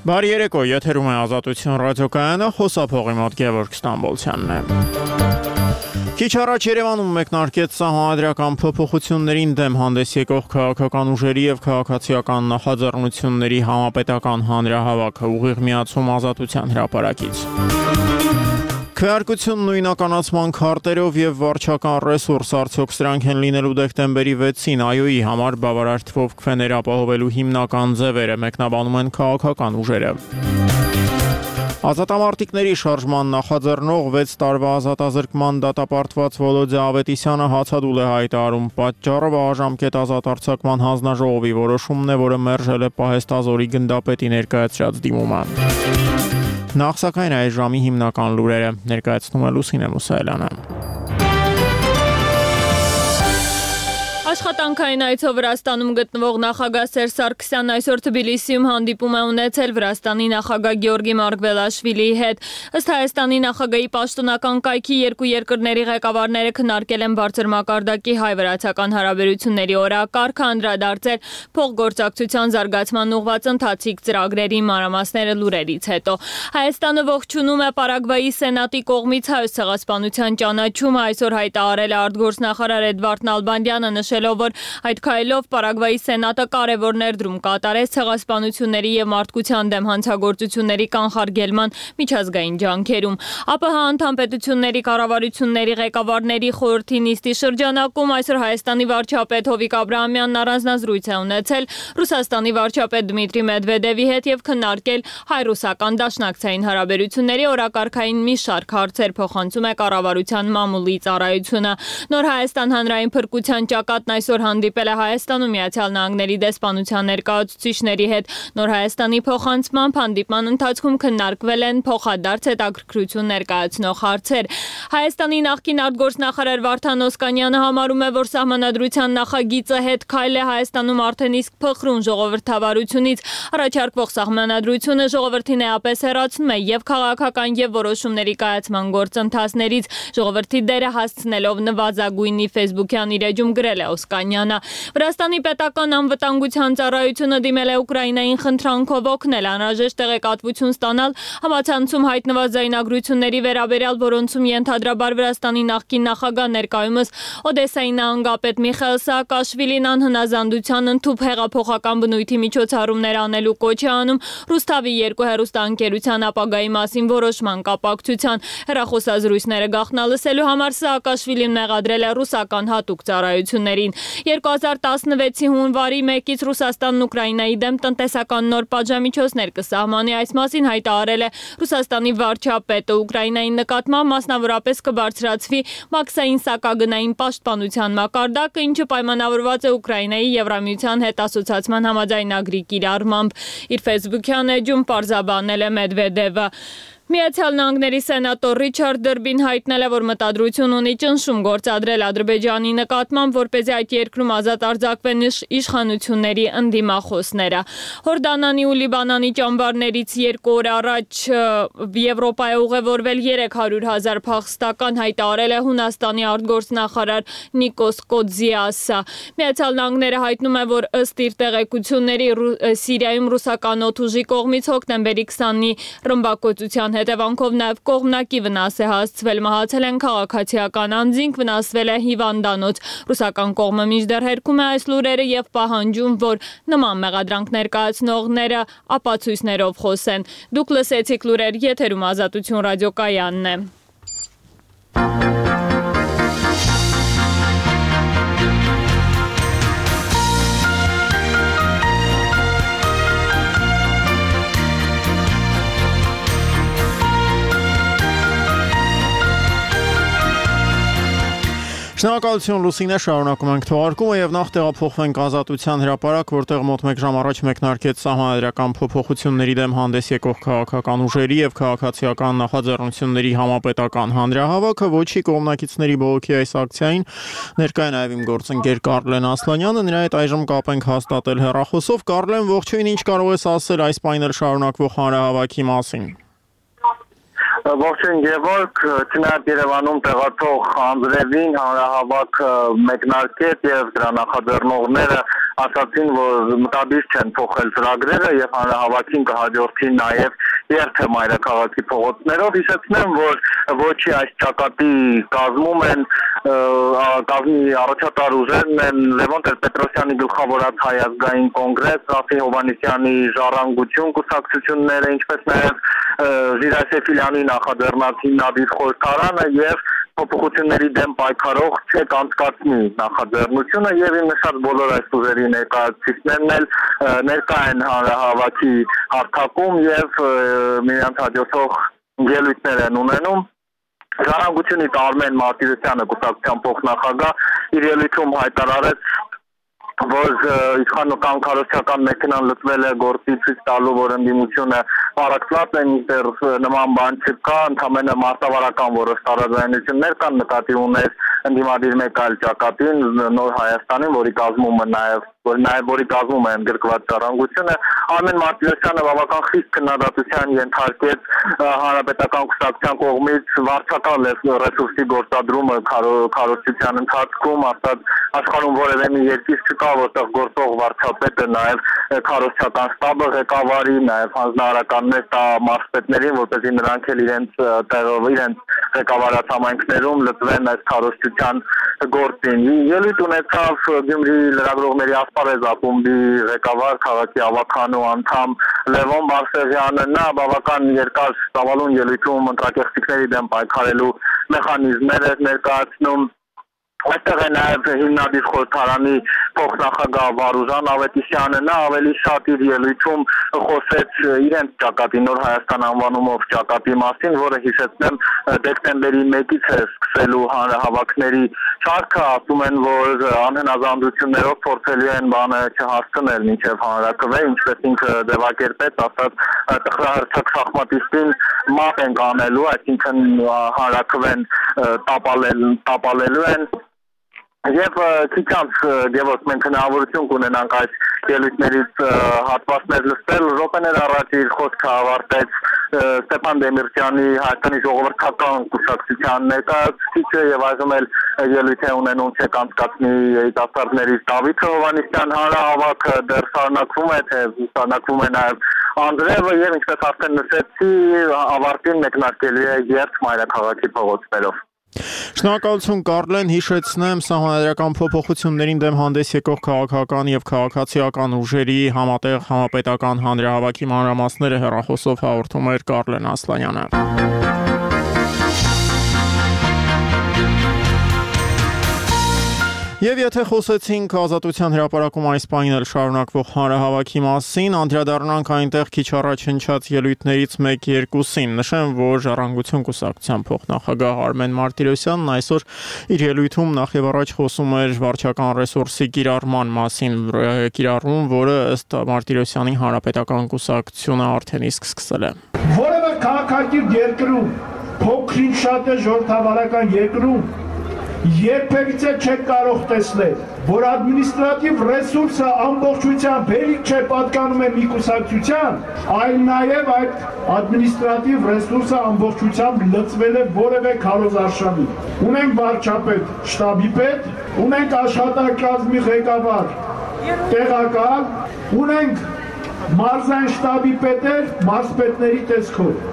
Բարի երեկո, եթերում է Ազատություն ռադիոկայանը, խոսափողի մոտ Գևորգ Ստամբոլցյանն է։ Քիչ առաջ Երևանում մեկնարկեց սահմանադրական փոփոխություններին դեմ հանդես եկող քաղաքական ուժերի եւ քաղաքացիական նախաձեռնությունների համապետական հանրահավաքը ուղիղ միացում Ազատության հրապարակից։ Քվեարկություն նույնականացման քարտերով եւ վարչական ռեսուրս արդյոք սրանք են լինելու դեկտեմբերի 6-ին ԱՅՈ-ի համար բավարար թվով քվեներ ապահովելու հիմնական ձևերը մեկնաբանում են քաղաքական ուժերը։ Ազատամարտիկների շարժման նախաձեռնող 6 տարվա ազատազրկման դատապարտված Վոլոդիա Ավետիսյանը հացադուլ է հայտարարում պատճառը վաղաժամկետ ազատարձակման հանձնաժողովի որոշումն է, որը մերժել է պահեստազորի գնդապետի ներկայացրած դիմումը։ Նախ սակայն այս ժամի հիմնական լուրերը ներկայացնում է Լուսինե Մուսայելյանը։ Աշխատանքային այցով Վրաստանում գտնվող նախագահ Սերժ Սարգսյանն այսօր Թբիլիսիում հանդիպում է ունեցել Վրաստանի նախագահ Գեորգի Մարգվելաշվիլիի հետ։ Ըստ Հայաստանի նախագահի պաշտոնական կայքի երկու երկրների ղեկավարները քննարկել են բարձր մակարդակի հայ-վրացական հարաբերությունների օրակարգը, անդրադարձել փոխգործակցության զարգացման ուղղված ընթացիկ ծրագրերի մանրամասները լուրերից հետո։ Հայաստանը ողջունում է Պարագվայի սենատի կողմից հայոց ցեղասպանության ճանաչումը, այսօր հայտարարել է արտգործնախարար Էդվարդ Նալբանդյանը, նշելով, որ այդ քայլով Պարագվայի սենատը կարևոր ներդրում կատարեց ցեղասպանությունների եւ մարդկության դեմ հանցագործությունների կանխարգելման միջազգային ջանքերում։ ԱՊՀ անդամ պետությունների կառավարությունների ղեկավարների խորհրդի նիստի շրջանակում այսօր Հայաստանի վարչապետ Հովիկ Աբրահամյանն առանձնազրույց է ունեցել Ռուսաստանի վարչապետ Դմիտրի Մեդվեդևի հետ եւ քննարկել հայ-ռուսական դաշնակցային հարաբերությունների օրակարգային մի շարք հարցեր, փոխանցում է կառավարության մամուլի ծառայությունը։ Նոր Հայաստան հանրային փրկության ճակատն այսօր հանդիպել է Հայաստանում Միացյալ Նահանգների դեսպանության ներկայացուցիչների հետ։ Նոր Հայաստանի փոխանցմամբ հանդիպման ընթացքում քննարկվել են փոխադարձ հետաքրքրություն ներկայացնող հարցեր։ Հայաստանի նախկին արտգործնախարար Վարդան Օսկանյանը համարում է, որ սահմանադրության նախագիծը հետ քայլ է Հայաստանում արդեն իսկ փխրուն ժողովրդավարությունից։ Առաջարկվող սահմանադրությունը ժողովրդին էապես հեռացնում է եւ քաղաքական եւ որոշումների կայացման գործընթացներից։ Ժողովրդի դերը հասցնելով նվազագույնի Facebook-յան իր էջում գրել է Օսկանյանը։ Վրաստանի պետական անվտանգության ծառայությունը դիմել է Ուկրաինային խնդրանքով օգնել անհրաժեշտ տեղեկատվություն ստանալ համացանցում հայտնված ձայնագրությունների վերաբերյալ, որոնցում ենթադրաբար Վրաստանի նախկին նախագահ ներկայումս Օդեսայի նահանգապետ Միխայել Սաակաշվիլին անհնազանդության ընդཐུպ հեղափոխական բնույթի միջոցառումներ անելու կոչ է անում Ռուսթավի 2 հեռուստաընկերության ապագայի մասին որոշման կապակցության։ Հեռախոսազրույցները գաղտնալսելու համար Սաակաշվիլին մեղադրել է ռուսական հատուկ ծառայություններին։ 2016-ի հունվարի 1-ից Ռուսաստանն Ուկրաինայի դեմ տնտեսական նոր պատժամիջոցներ կսահմանի, այս մասին հայտարարել է Ռուսաստանի վարչապետը։ Ուկրաինայի նկատմամբ մասնավորապես կբարձրացվի մաքսային սակագնային պաշտպանության մակարդակը, ինչը պայմանավորված է Ուկրաինայի Եվրամիության հետ ասոցիացման համաձայնագրի կիրառմամբ։ Իր Facebook-յան էջում պարզաբանել է Մեդվեդևը։ Միացյալ Նահանգների սենատոր Ռիչարդ Դրբին հայտնել է, որ մտադրություն ունի ճնշում գործադրել Ադրբեջանի նկատմամբ, որպեսզի այդ երկրում ազատ արձակվեն իշխանությունների ընդդիմախոսները։ Հորդանանի ու Լիբանանի ճամբարներից 2 օր առաջ Եվրոպա է ուղևորվել 300,000 փախստական, հայտարարել է Հունաստանի արտգործնախարար Նիկոս Կոձիասը։ Միացյալ Նահանգները հայտնում է, որ ըստ իր տեղեկությունների Սիրիայում ռուսական օդուժի կողմից հոկտեմբերի 20-ի ռմբակոծության հետևանքով նաև կողմնակի վնաս է հասցվել, մահացել են քաղաքացիական անձինք, վնասվել է հիվանդանոց։ Ռուսական կողմը մինչդեռ հերքում է այս լուրերը եւ պահանջում, որ նման մեղադրանք ներկայացնողները ապացույցներով խոսեն։ Դուք լսեցիք լուրեր, եթերում Ազատություն ռադիոկայանն է։ Շնորհակալություն Լուսինե, շարունակում ենք թողարկումը եւ նախ տեղափոխվենք Ազատության հրապարակ, որտեղ մոտ 1 ժամ առաջ մեկնարկեց սահմանադրական փոփոխությունների դեմ հանդես եկող քաղաքական ուժերի եւ քաղաքացիական նախաձեռնությունների համապետական հանրահավաքը։ Ոչի կողմնակիցների բողոքի այս ակցիային ներկայ է նաեւ իմ գործընկեր Կարլեն Ասլանյանը, նրա հետ այժմ կապ ենք հաստատել հեռախոսով։ Կարլեն, ողջույն, ինչ կարող ես ասել այս պայնել շարունակվող հանրահավաքի մասին։ Ողջույն Գևորգ, չնայած Երևանում տեղացող Անդրեվին հանրահավաք մեկնարկեց եւ դրա նախաձեռնողները ասացին, որ մտադիր չեն փոխել ծրագրերը եւ հանրահավաքին կհաջորդի նաեւ երթը մայրաքաղաքի փողոցներով։ Հիշեցնեմ, որ ոչի այս ճակատի կազմում են կազմի առաջատար ուժերն են Լևոն Տեր-Պետրոսյանի գլխավորած Հայ ազգային կոնգրես, Ռաֆի Հովհաննիսյանի Ժառանգություն կուսակցությունները, ինչպես նաեւ Ժիրայր Սեֆիլյանի նախաձեռնած հիմնադիր խորհրդարանը եւ փոփոխությունների դեմ պայքարող չեք անցկացնի նախաձեռնությունը եւ իմ նշած բոլոր այս ուժերի ներկայացուցիչներն էլ ներկա են հանրահավաքի հարթակում եւ միմյանց հաջորդող ելույթներ են ունենում։ Ժառանգությունից Արմեն Մարտիրոսյանը կուսակցության փոխնախագահ իր ելույթում հայտարարեց, որ իշխանական քարոզչական մեքենան լծվել է գործի ցույց տալու, որ ընդդիմությունը առաքված են, դեռ նման բան չկա, ընդամենը մարտավարական որոշ տարաձայնություններ կան, նկատի ունես ընդդիմադիր մեկ այլ ճակատին, Նոր Հայաստանին, որի կազմում է ընդգրկված ժառանգությունը, Արմեն Մարտիրոսյանը բավական խիստ քննադատության ենթարկեց հանրապետական կուսակցության կողմից վարձակալ ռեսուրսի գործադրումը քարոզչության ընթացքում, ասած աշխարհում որևէ մի երկիր չկա, որտեղ գործող վարչապետը նաև քարոզչական շտաբը ղեկավարի, նաև հանձնարարականներ տա մարզպետներին, որպեսզի նրանք էլ իրենց ղեկավարած համայնքներում լծվեն այս քարոզչության գործին։ Ելույթ ունեցավ Գյումրի լրագրողների ասպարեզ ակումբի ղեկավար, քաղաքի ավականու անդամ Լևոն Բարսեղյանը, նա բավական երկար ծավալուն ելույթում ընտրակեղծիքների դեմ պայքարելու մեխանիզմներ էր ներկայացնում։ Այստեղ է նաև հիմնադիր խորհրդարանի փոխնախագահ Վարուժան Ավետիսյանը, նա ավելի շատ իր ելույթում խոսեց իրենց ճակատի, Նոր Հայաստան անվանումով ճակատի մասին, որը հիշեցնեմ դեկտեմբերի 1-ից է սկսելու հանրահավաքների շարքը, ասում են, որ անհնազանդություններով փորձելու են բանը չհասցնել մինչև հանրաքվե, ինչպես ինքը ձևակերպեց, ասած տխրահրճակ շախմատիստին մատ են կանելու, այսինքն հանրաքվեն տապալելու են։ Եվ քիչ անց Գևորգ մենք հնարավորություն կունենանք այս ելույթներից հատվածներ լսել, րոպեներ առաջ իր խոսքը ավարտեց Ստեփան Դեմիրճյանի Հայաստանի ժողովրդական կուսակցության ներկայացուցիչը եւ այժմ էլ ելույթ է ունենում չեք անցկացնի երիտասարդների Դավիթ Հովհաննիսյան հանրահավաքը դեռ շարունակվում է նաեւ Անդրեևը եւ ինչպես արդեն նշեցի ավարտին մեկնարկելի է երթ մայրաքաղաքի փողոցներով։ Շնորհակալություն Կարլեն, հիշեցնեմ սահմանադրական փոփոխություններին դեմ հանդես եկող քաղաքական եւ քաղաքացիական ուժերի համատեղ համապետական հանրահավաքի մանրամասները հեռախոսով հաղորդում էր Կարլեն Ասլանյանը։ Եվ եթե խոսեցինք Ազատության հրապարակում այս պահին էլ շարունակվող հանրահավաքի մասին, անդրադառնանք այնտեղ քիչ առաջ հնչած ելույթներից 1-2-ին։ Նշեմ, որ Ժառանգություն կուսակցության փոխնախագահ Արմեն Մարտիրոսյանն այսօր իր ելույթում նախ եւ առաջ խոսում էր վարչական ռեսուրսի կիրառման մասին, կիրառում, որը ըստ Մարտիրոսյանի հանրապետական կուսակցությունը արդեն իսկ սկսել է։ Որևէ քաղաքակիրթ երկրում, փոքրին շատ է ժողովրդավարական երկրում երբևիցե չեք կարող տեսնել, որ ադմինիստրատիվ ռեսուրսը ամբողջությամբ հերիք չէ պատկանում է մի կուսակցության, այլ նաև այդ ադմինիստրատիվ ռեսուրսը ամբողջությամբ լծվել է որևէ քարոզարշավի։ Ունենք վարչապետ, շտաբի պետ, ունենք աշխատակազմի ղեկավար, տեղակալ, ունենք մարզային շտաբի պետեր, մարզպետների տեսքով։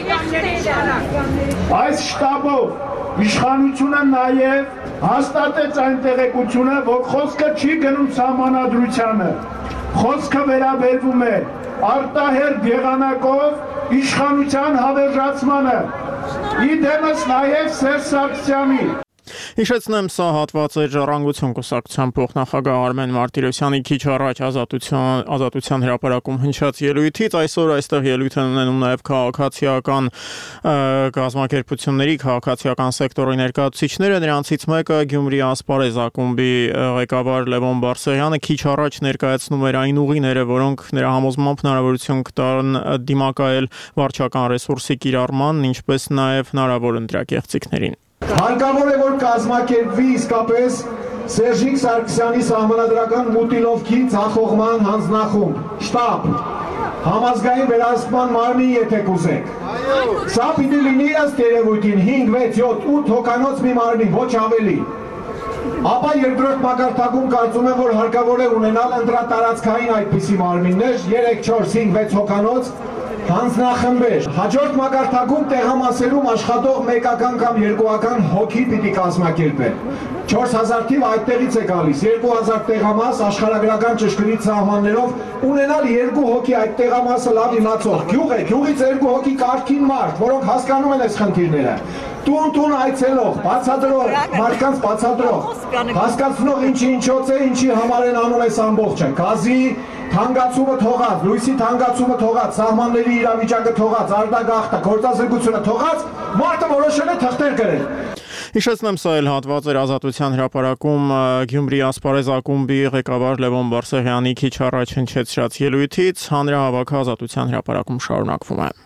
Այս շտաբով իշխանությունը նաև հաստատեց այն տեղեկությունը, որ խոսքը չի գնում սահմանադրությանը, խոսքը վերաբերվում է արտահերթ եղանակով իշխանության հավերժացմանը, իդեմս նաև Սերժ Սարգսյանի։ Հիշեցնեմ, սա հատված է Ժառանգություն կուսակցության փոխնախագահ Արմեն Մարտիրոսյանի քիչ առաջ ազատության հրապարակում հնչած ելույթից, այսօր այստեղ ելույթ են ունենում նաև քաղաքացիական կազմակերպությունների, քաղաքացիական սեկտորի ներկայացուցիչները, նրանցից մեկը Գյումրի ասպարեզ ակումբի ղեկավար Լևոն Բարսեղյանը քիչ առաջ ներկայացնում էր այն ուղիները, որոնք նրա համոզմամբ հնարավորություն կտան դիմակայել վարչական ռեսուրսի կիրառման, ինչպես նաև հնարավոր ընտրակեղծիքներին։ Հարկավոր է, որ կազմակերպվի իսկապես Սերժիկ Սարգսյանի սահմանադրական մուտիլովքի ձախողման հանձնախումբ, շտաբ, համազգային վերահսկման մարմին եթե կուզեք։ Սա պիտի լինի ըստ երևույթին 5, 6, 7, 8 հոգանոց մի մարմին, ոչ ավելի։ Ապա երկրորդ մակարդակում կարծում եմ, որ հարկավոր է ունենալ ընտրատարածքային այդպիսի մարմիններ, 3, 4, 5, 6 հոգանոց հանձնախմբեր։ Հաջորդ մակարդակում տեղամասերում աշխատող մեկական կամ երկուական հոգի պիտի կազմակերպել։ 4000 թիվ այդտեղից է գալիս, 2000 տեղամաս աշխարհագրական ճշգրիտ սահմաններով ունենալ 2 հոգի այդ տեղամասը լավ իմացող գյուղ է, գյուղից 2 հոգի կարգին մարդ, որոնք հասկանում են այս խնդիրները։ Տուն այցելող, բացատրող, մարդկանց բացատրող, հասկացնող ինչի ինչոց է, ինչի համար են անում այս ամբողջը, գազի թանկացումը թողած, լույսի թանկացումը թողած, սահմանների իրավիճակը թողած, արտագաղթը, գործազրկությունը թողած, մարդը որոշել է թղթեր գրել։ Հիշեցնեմ, սա էլ հատված էր Ազատության հրապարակում Գյումրի ասպարեզ ակումբի ղեկավար Լևոն Բարսեղյանի քիչ առաջ հնչեցրած ելույթից, հանրահավաքը Ազատության հրապարակում շարունակվում է։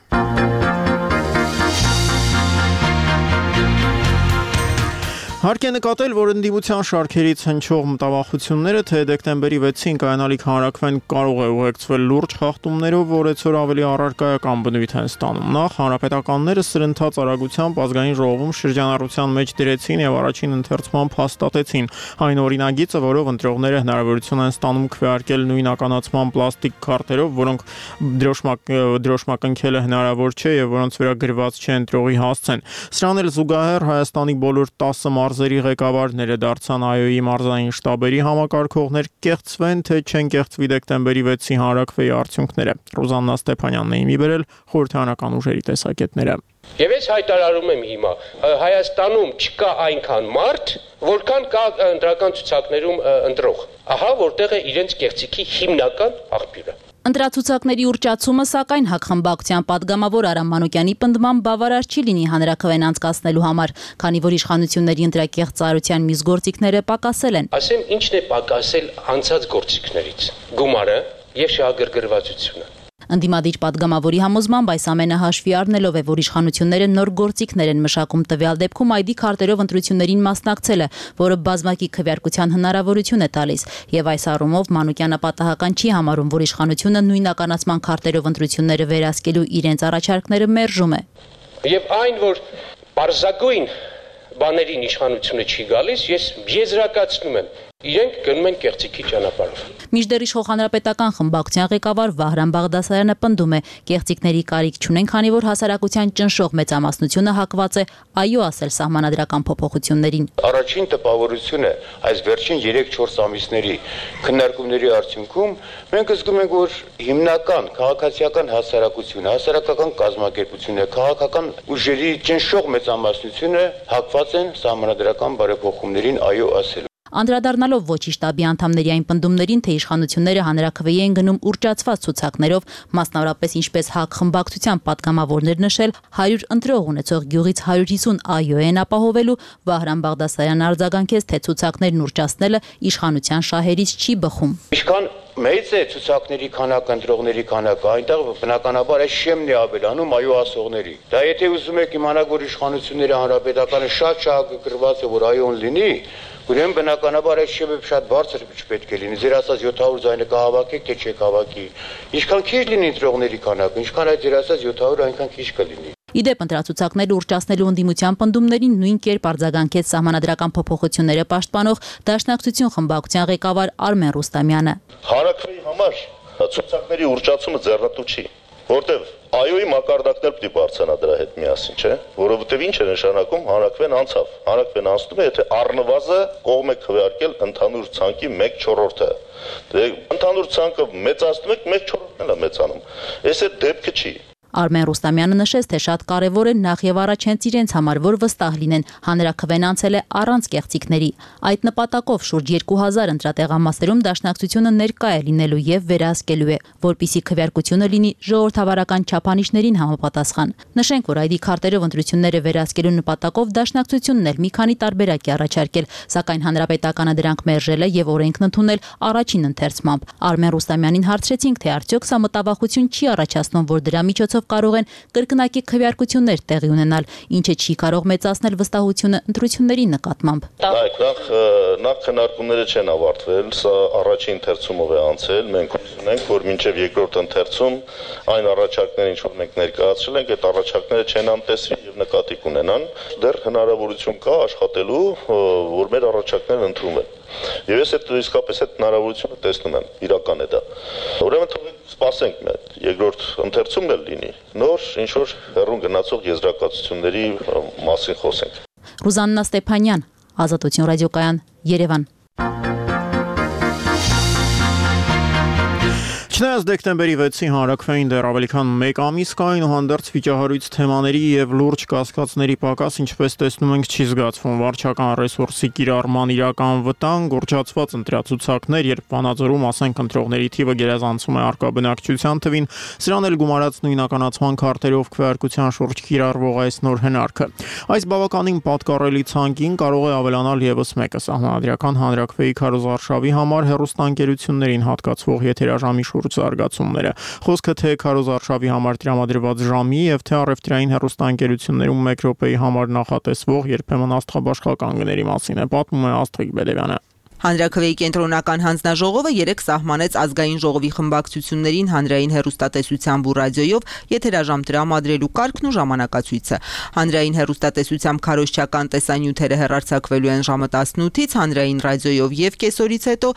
Հարկ է նկատել, որ ընդդիմության շարքերից հնչող մտավախությունները, թե դեկտեմբերի 6-ին կայանալիք հանրաքվեն կարող է ուղեկցվել լուրջ խախտումներով, որ այսօր ավելի առարկայական բնույթ են ստանում։ Նախ հանրապետականները սրընթաց արագությամբ ազգային ժողովում շրջանառության մեջ դրեցին եւ առաջին ընթերցմամբ հաստատեցին այն օրինագիծը, որով ընտրողները հնարավորություն են ստանում քվեարկել նույնականացման պլաստիկ քարտերով, որոնք դրոշմակնքելը հնարավոր չէ եւ որոնց վրա գրված չէ ընտրողի հասցեն։ Սրան էլ զուգահեռ Հայաստանի բոլոր 10 մարզերի ղեկավարները դարձան ԱՅՈ-ի մարզային շտաբերի համակարգողներ, կեղծվեն թե չեն կեղծվի դեկտեմբերի 6-ի հանրաքվեի արդյունքները։ Ռոզաննա Ստեփանյանն է իմի բերել խորհրդարանական ուժերի տեսակետները։ Եվ ես հայտարարում եմ հիմա, Հայաստանում չկա այնքան մարդ, որքան կա ընտրական ցուցակներում ընտրող։ Ահա որտեղ է իրենց կեղծիքի հիմնական աղբյուրը։ Ընտրացուցակների ուռճացումը, սակայն հակխմբակցության падգամավոր Արամ Մանուկյանի պնդմամբ բավարար չի լինի հանրաքվեն անցկացնելու համար, քանի որ իշխանությունների ընտրակեղծ ծառայության մյուս գործիքները պակասել են։ Ասեմ, ինչն է պակասել անցած գործիքներից՝ գումարը եւ շահագրգռվածությունը։ Ընդդիմադիր падգամավորի համոզմամբ այս ամենը հաշվի առնելով է, որ իշխանությունները նոր գործիքներ են մշակում տվյալ դեպքում ID քարտերով ընտրություններին մասնակցելը, որը բազմակի քվեարկության հնարավորություն է տալիս, եւ այս առումով Մանուկյանը պատահական չի համարում, որ իշխանությունը նույնականացման քարտերով ընտրությունները վերահսկելու իրենց առաջարկները մերժում է։ Եվ այն, որ պարզագույն բաներին իշխանությունը չի գալիս, ես եզրակացնում եմ, իրենք գնում են կեղծիքի ճանապարհով։ Մինչդեռ իշխող հանրապետական խմբակցության ղեկավար Վահրամ Բաղդասարյանը պնդում է, կեղծիքների կարիք չունեն, քանի որ հասարակության ճնշող մեծամասնությունը հակված է այո ասել սահմանադրական փոփոխություններին։ Առաջին տպավորությունը այս վերջին 3-4 ամիսների քննարկումների արդյունքում մենք զգում ենք, որ հիմնական քաղաքացիական հասարակությունը, հասարակական կազմակերպությունը, քաղաքական ուժերի ճնշող մեծամասնությունը հակված են սահմանադրական բարեփոխումներին այո ասել։ Անդրադառնալով ոչի շտաբի անդամների այն պնդումներին, թե իշխանությունները հանրաքվեի են գնում ուռճացված ցուցակներով, մասնավորապես ինչպես ՀԱԿ խմբակցության падգամավորներ նշել, 100 ընտրող ունեցող գյուղից 150 այո են ապահովելու, Վահրամ Բաղդասարյանը արձագանքեց, թե ցուցակներն ուռճացնելը իշխանության շահերից չի բխում։ Ինչքան մեծ է ցուցակների քանակը, ընտրողների քանակը, այնտեղ բնականաբար այս շեմն է ավելանում այո ասողների։ Դա եթե ուզում եք իմանալ, որ իշխանությունները հանրապետականը շատ շահագրգռված է, որ այոն լինի, ուրեմն բնականաբար այս շեմը շատ բարձր չպետք է լինի։ Ձեր ասած 700 ձայնը կհավաքեք, թե չեք հավաքի։ Ինչքան քիչ լինի ընտրողների քանակը, ինչքան այդ ձեր ասած 700 այնքան քիչ կլինի։ Իդեպ ընտրացուցակները ուռճացնելու ընդդիմության պնդումներին նույն կերպ արձագանքեց սահմանադրական փոփոխությունները պաշտպանող Դաշնակցություն խմբակցության ղեկավար Արմեն Ռուստամյանը։ Հանրաքվեի համար ցուցակների ուռճացումը ձեռնտու չի, որտեվ այոյի մակարդակներ պիտի բարձրանա դրա հետ միասին, չէ՞, որովհետև ինչ է նշանակում հանրաքվեն անցավ։ Հանրաքվեն անցնում է, եթե առնվազը կողմ է քվեարկել ընդհանուր ցանկի 1/4-ը։ Դե ընդհանուր ցանկը մեծացնում եք, 1/4-ն էլ է մեծանում։ Այս է դեպքը չի։ Արմեն Ռուստամյանը նշեց, թե շատ կարևոր է նախ եւ առաջ հենց իրենց համար, որ վստահ լինեն, հանրաքվեն անցել է առանց կեղծիքների։ Այդ նպատակով շուրջ 2000 ընտրատեղամասերում Դաշնակցությունը ներկա է լինելու եւ վերահսկելու է, որպիսի քվեարկությունը լինի ժողովրդավարական չափանիշներին համապատասխան։ Նշենք, որ ID քարտերով ընտրությունները վերահսկելու նպատակով Դաշնակցությունն էլ մի քանի տարբերակ է առաջարկել, սակայն հանրապետականը դրանք մերժել է եւ օրենքն ընդունել առաջին ընթերցմամբ։ Արմեն Ռուստամյանին հարցրեցինք, թե արդյոք սա մտավախություն չի առաջացնում, որ դրա միջոցով կարող են կրկնակի քվեարկություններ տեղի ունենալ, ինչը չի կարող մեծացնել վստահությունը ընտրությունների նկատմամբ։ Նախ քննարկումները չեն ավարտվել, սա առաջին ընթերցումով է անցել, մենք ունենք, որ մինչև երկրորդ ընթերցում այն առաջարկները, ինչ որ մենք ներկայացրել ենք, այդ առաջարկները չեն անտեսվի եւ նկատի կունենան, դեռ հնարավորություն կա աշխատելու, որ մեր առաջարկները ընդունվեն։ Եվ ես իսկապես այդ հնարավորությունը տեսնում եմ, իրական է դա։ Ուրեմն թողեք սպասենք մի հատ, երկրորդ ընթերցումն էլ լինի, նոր ինչ որ հեռուն գնացող եզրակացությունների մասին խոսենք։ Ռուզաննա Ստեփանյան, Ազատություն ռադիոկայան, Երևան։ Չնայած դեկտեմբերի 6-ի հանրաքվեին դեռ ավելի քան 1 ամիս կա, այնուհանդերձ վիճահարույց թեմաների եւ լուրջ կասկածների պակաս, ինչպես տեսնում ենք, չի զգացվում վարչական ռեսուրսի կիրառման իրական վտանգ, գորջացված ընտրացուցակներ, երբ Վանաձորում ասենք ընտրողների թիվը գերազանցում է առկա բնակչության թվին, սրան էլ գումարած նույնականացման քարտերով քվեարկության շուրջ կիրառվող այս նոր հնարքը։ Այս բավականին պատկառելի ցանկին կարող է ավելանալ եւս մեկը սահմանադրական հանրաքվեի քարոզարշավի համար հեռուստաընկերություններին հատկացվող եթերաժամի շուրջ զարգացումները։ Խոսքը թե քարոզարշավի համար տրամադրված ժամի եւ թե առևտրային հեռուստաընկերություններում 1 րոպեի համար նախատեսվող երբեմն աստղաբաշխական գների մասին է, պատմում է Աստղիկ Բեդևյանը։ Հանրաքվեի կենտրոնական հանձնաժողովը 3 սահմանեց ազգային ժողովի խմբակցություններին հանրային հեռուստատեսությամբ ու ռադիոյով եթերաժամ տրամադրելու կարգն ու ժամանակացույցը։ Հանրային հեռուստատեսությամբ քարոզչական տեսանյութերը հեռարձակվելու են ժամը 18-ից, հանրային ռադիոյով եւ կեսօրից հետո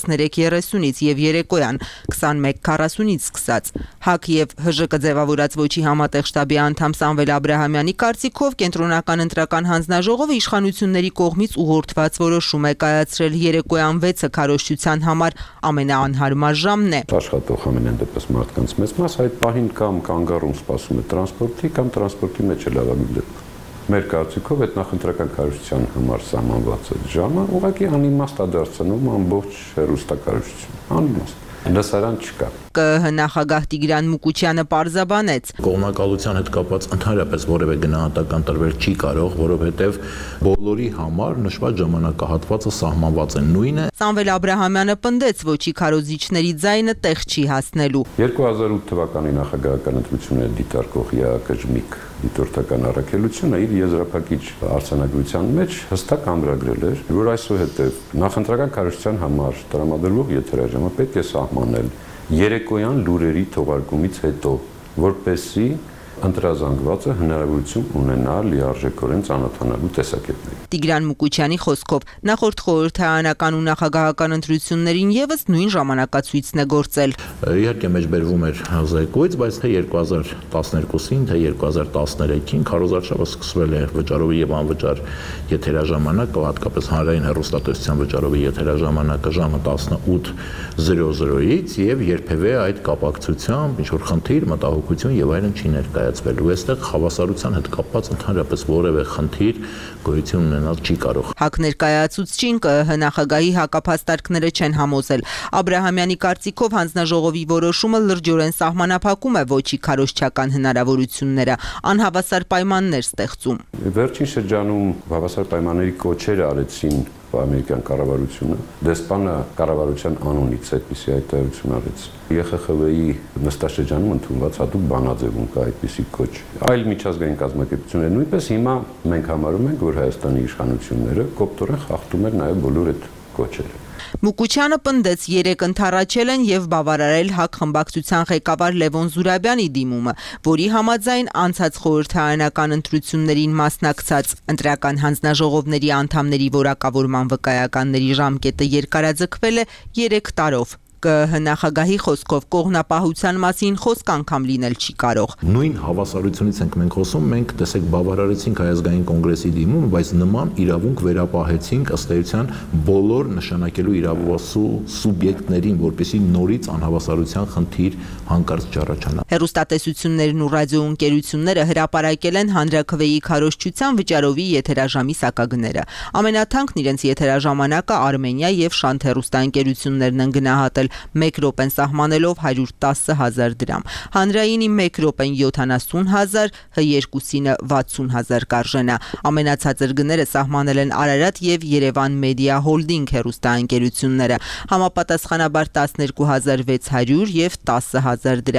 13:30-ից եւ երեկոյան 21:40-ից սկսած։ ՀԱԿ եւ ՀԺԿ ձևավորած ոչի համատեղ շտաբի անդամ Սամվել Աբրահամյանի կարծիքով կենտրոնական ընտրական հանձնաժողովը իշխանությունների կողմից ուղղորդված որոշում է կայացրել երեկոյան 6-ը քարոզչության համար ամենաանհարմար ժամն է։ Աշխատող ամենայն դեպս մարդկանց մեծ մասը այդ պահին կամ կանգառում սպասում է տրանսպորտի կամ տրանսպորտի մեջ է լավագույն դեպքում։ Մեր կարծիքով այդ նախընտրական քարոզչության համար սահմանված ժամը ուղղակի անիմաստ է դարձնում ամբողջ հեռուստակարողությունը։ Անիմաստ։ Լսարան չկա։ ԿԸՀ նախագահ Տիգրան Մուկուչյանը պարզաբանեց. Կողմնակալության հետ կապված ընդհանրապես որևէ գնահատական տրվել չի կարող, որովհետև բոլորի համար նշված ժամանակահատվածը սահմանված է նույնը։ Սամվել Աբրահամյանը պնդեց, ոչի քարոզիչների ձայնը տեղ չի հասնելու։ 2008 թվականի նախագահական ընտրությունները դիտարկող ԵԱԿ դիտորդական առաքելությունը իր եզրափակիչ արձանագրության մեջ հստակ ամրագրել էր, որ այսուհետև նախընտրական քարոզչության համար տրամադրվող եթերաժամը պետք է սահմանել երեկոյան լուրերի թողարկումից հետո, որպեսզի ընտրազանգվածը հնարավորություն ունենա լիարժեքորեն ծանոթանալու տեսակետներին։ Տիգրան Մուկուչյանի խոսքով նախորդ խորհրդարանական ու նախագահական ընտրություններին եւս նույն ժամանակացույցն է գործել։ Իհարկե մեջբերվում էր զեկույց, բայց թե 2012-ին, թե 2013-ին քարոզարշավը սկսվել է վճարովի եւ անվճար եթերաժամանակը, հատկապես հանրային հեռուստատեսության վճարովի եթերաժամանակը ժամը 18:00-ից եւ երբևէ այդ կապակցությամբ ինչ որ խնդիր, մտահոգություն եւ այլն չի ներկայացվելու։ Այստեղ հավասարության հետ կապված ընդհանրապես որևէ խնդիր գոյություն ունենալ չի կարող։ ՀԱԿ ներկայացուցչին ԿԸՀ նախագահի հակափաստարկները չեն համոզել։ Աբրահամյանի կարծիքով հանձնաժողովի որոշումը լրջորեն սահմանափակում է ոչի քարոզչական հնարավորությունները, անհավասար պայմաններ ստեղծում։ Վերջին շրջանում հավասար պայմանների կոչեր արեցին ամերիկյան կառավարությունը, դեսպանը կառավարության անունից այդպիսի հայտարարություն արեց։ ԵԽԽՎ-ի նստաշրջանում ընդունված հատուկ բանաձևում կա այդպիսի կոչ։ Այլ միջազգային կազմակերպությունները նույնպես հիմա մենք համարում ենք, որ Հայաստանի իշխանությունները կոպտորեն խախտում են նաև բոլոր այդ կոչերը։ Մուկուչյանը պնդեց 3 ընթառաջել են եւ բավարարել ՀԱԿ խմբակցության ղեկավար Լևոն Զուրաբյանի դիմումը, որի համաձայն անցած խորհրդարանական ընտրություններին մասնակցած ընտրական հանձնաժողովների անդամների որակավորման վկայականների ժամկետը երկարաձգվել է 3 տարով։ ԿԸՀ նախագահի խոսքով կողմնապահության մասին խոսք անգամ լինել չի կարող։ Նույն հավասարությունից ենք մենք խոսում, մենք տեսեք բավարարեցինք Հայազգային կոնգրեսի դիմումը, բայց նման իրավունք վերապահեցինք ըստ էության բոլոր նշանակելու իրավասու սուբյեկտներին, որպեսզի նորից անհավասարության խնդիր հանկարծ չառաջանա։ Հեռուստատեսություններն ու ռադիոընկերությունները հրապարակել են հանրաքվեի քարոզչության վճարովի եթերաժամի սակագները։ Ամենաթանկն իրենց եթերաժամանակը Արմենիա եւ Շանթ հեռուստաընկերություններն են գնահատել 1 րոպեն սահմանելով 110,000 դրամ։ Հանրայինի 1 րոպեն 70,000, H2-ինը 60,000 կարժենա։ Ամենացածր գները սահմանել են Արարատ եւ Երևան Մեդիա Հոլդինգ հեռուստաընկերությունները։ Համապատասխանաբար 12,600 եւ 10,000 դրամ։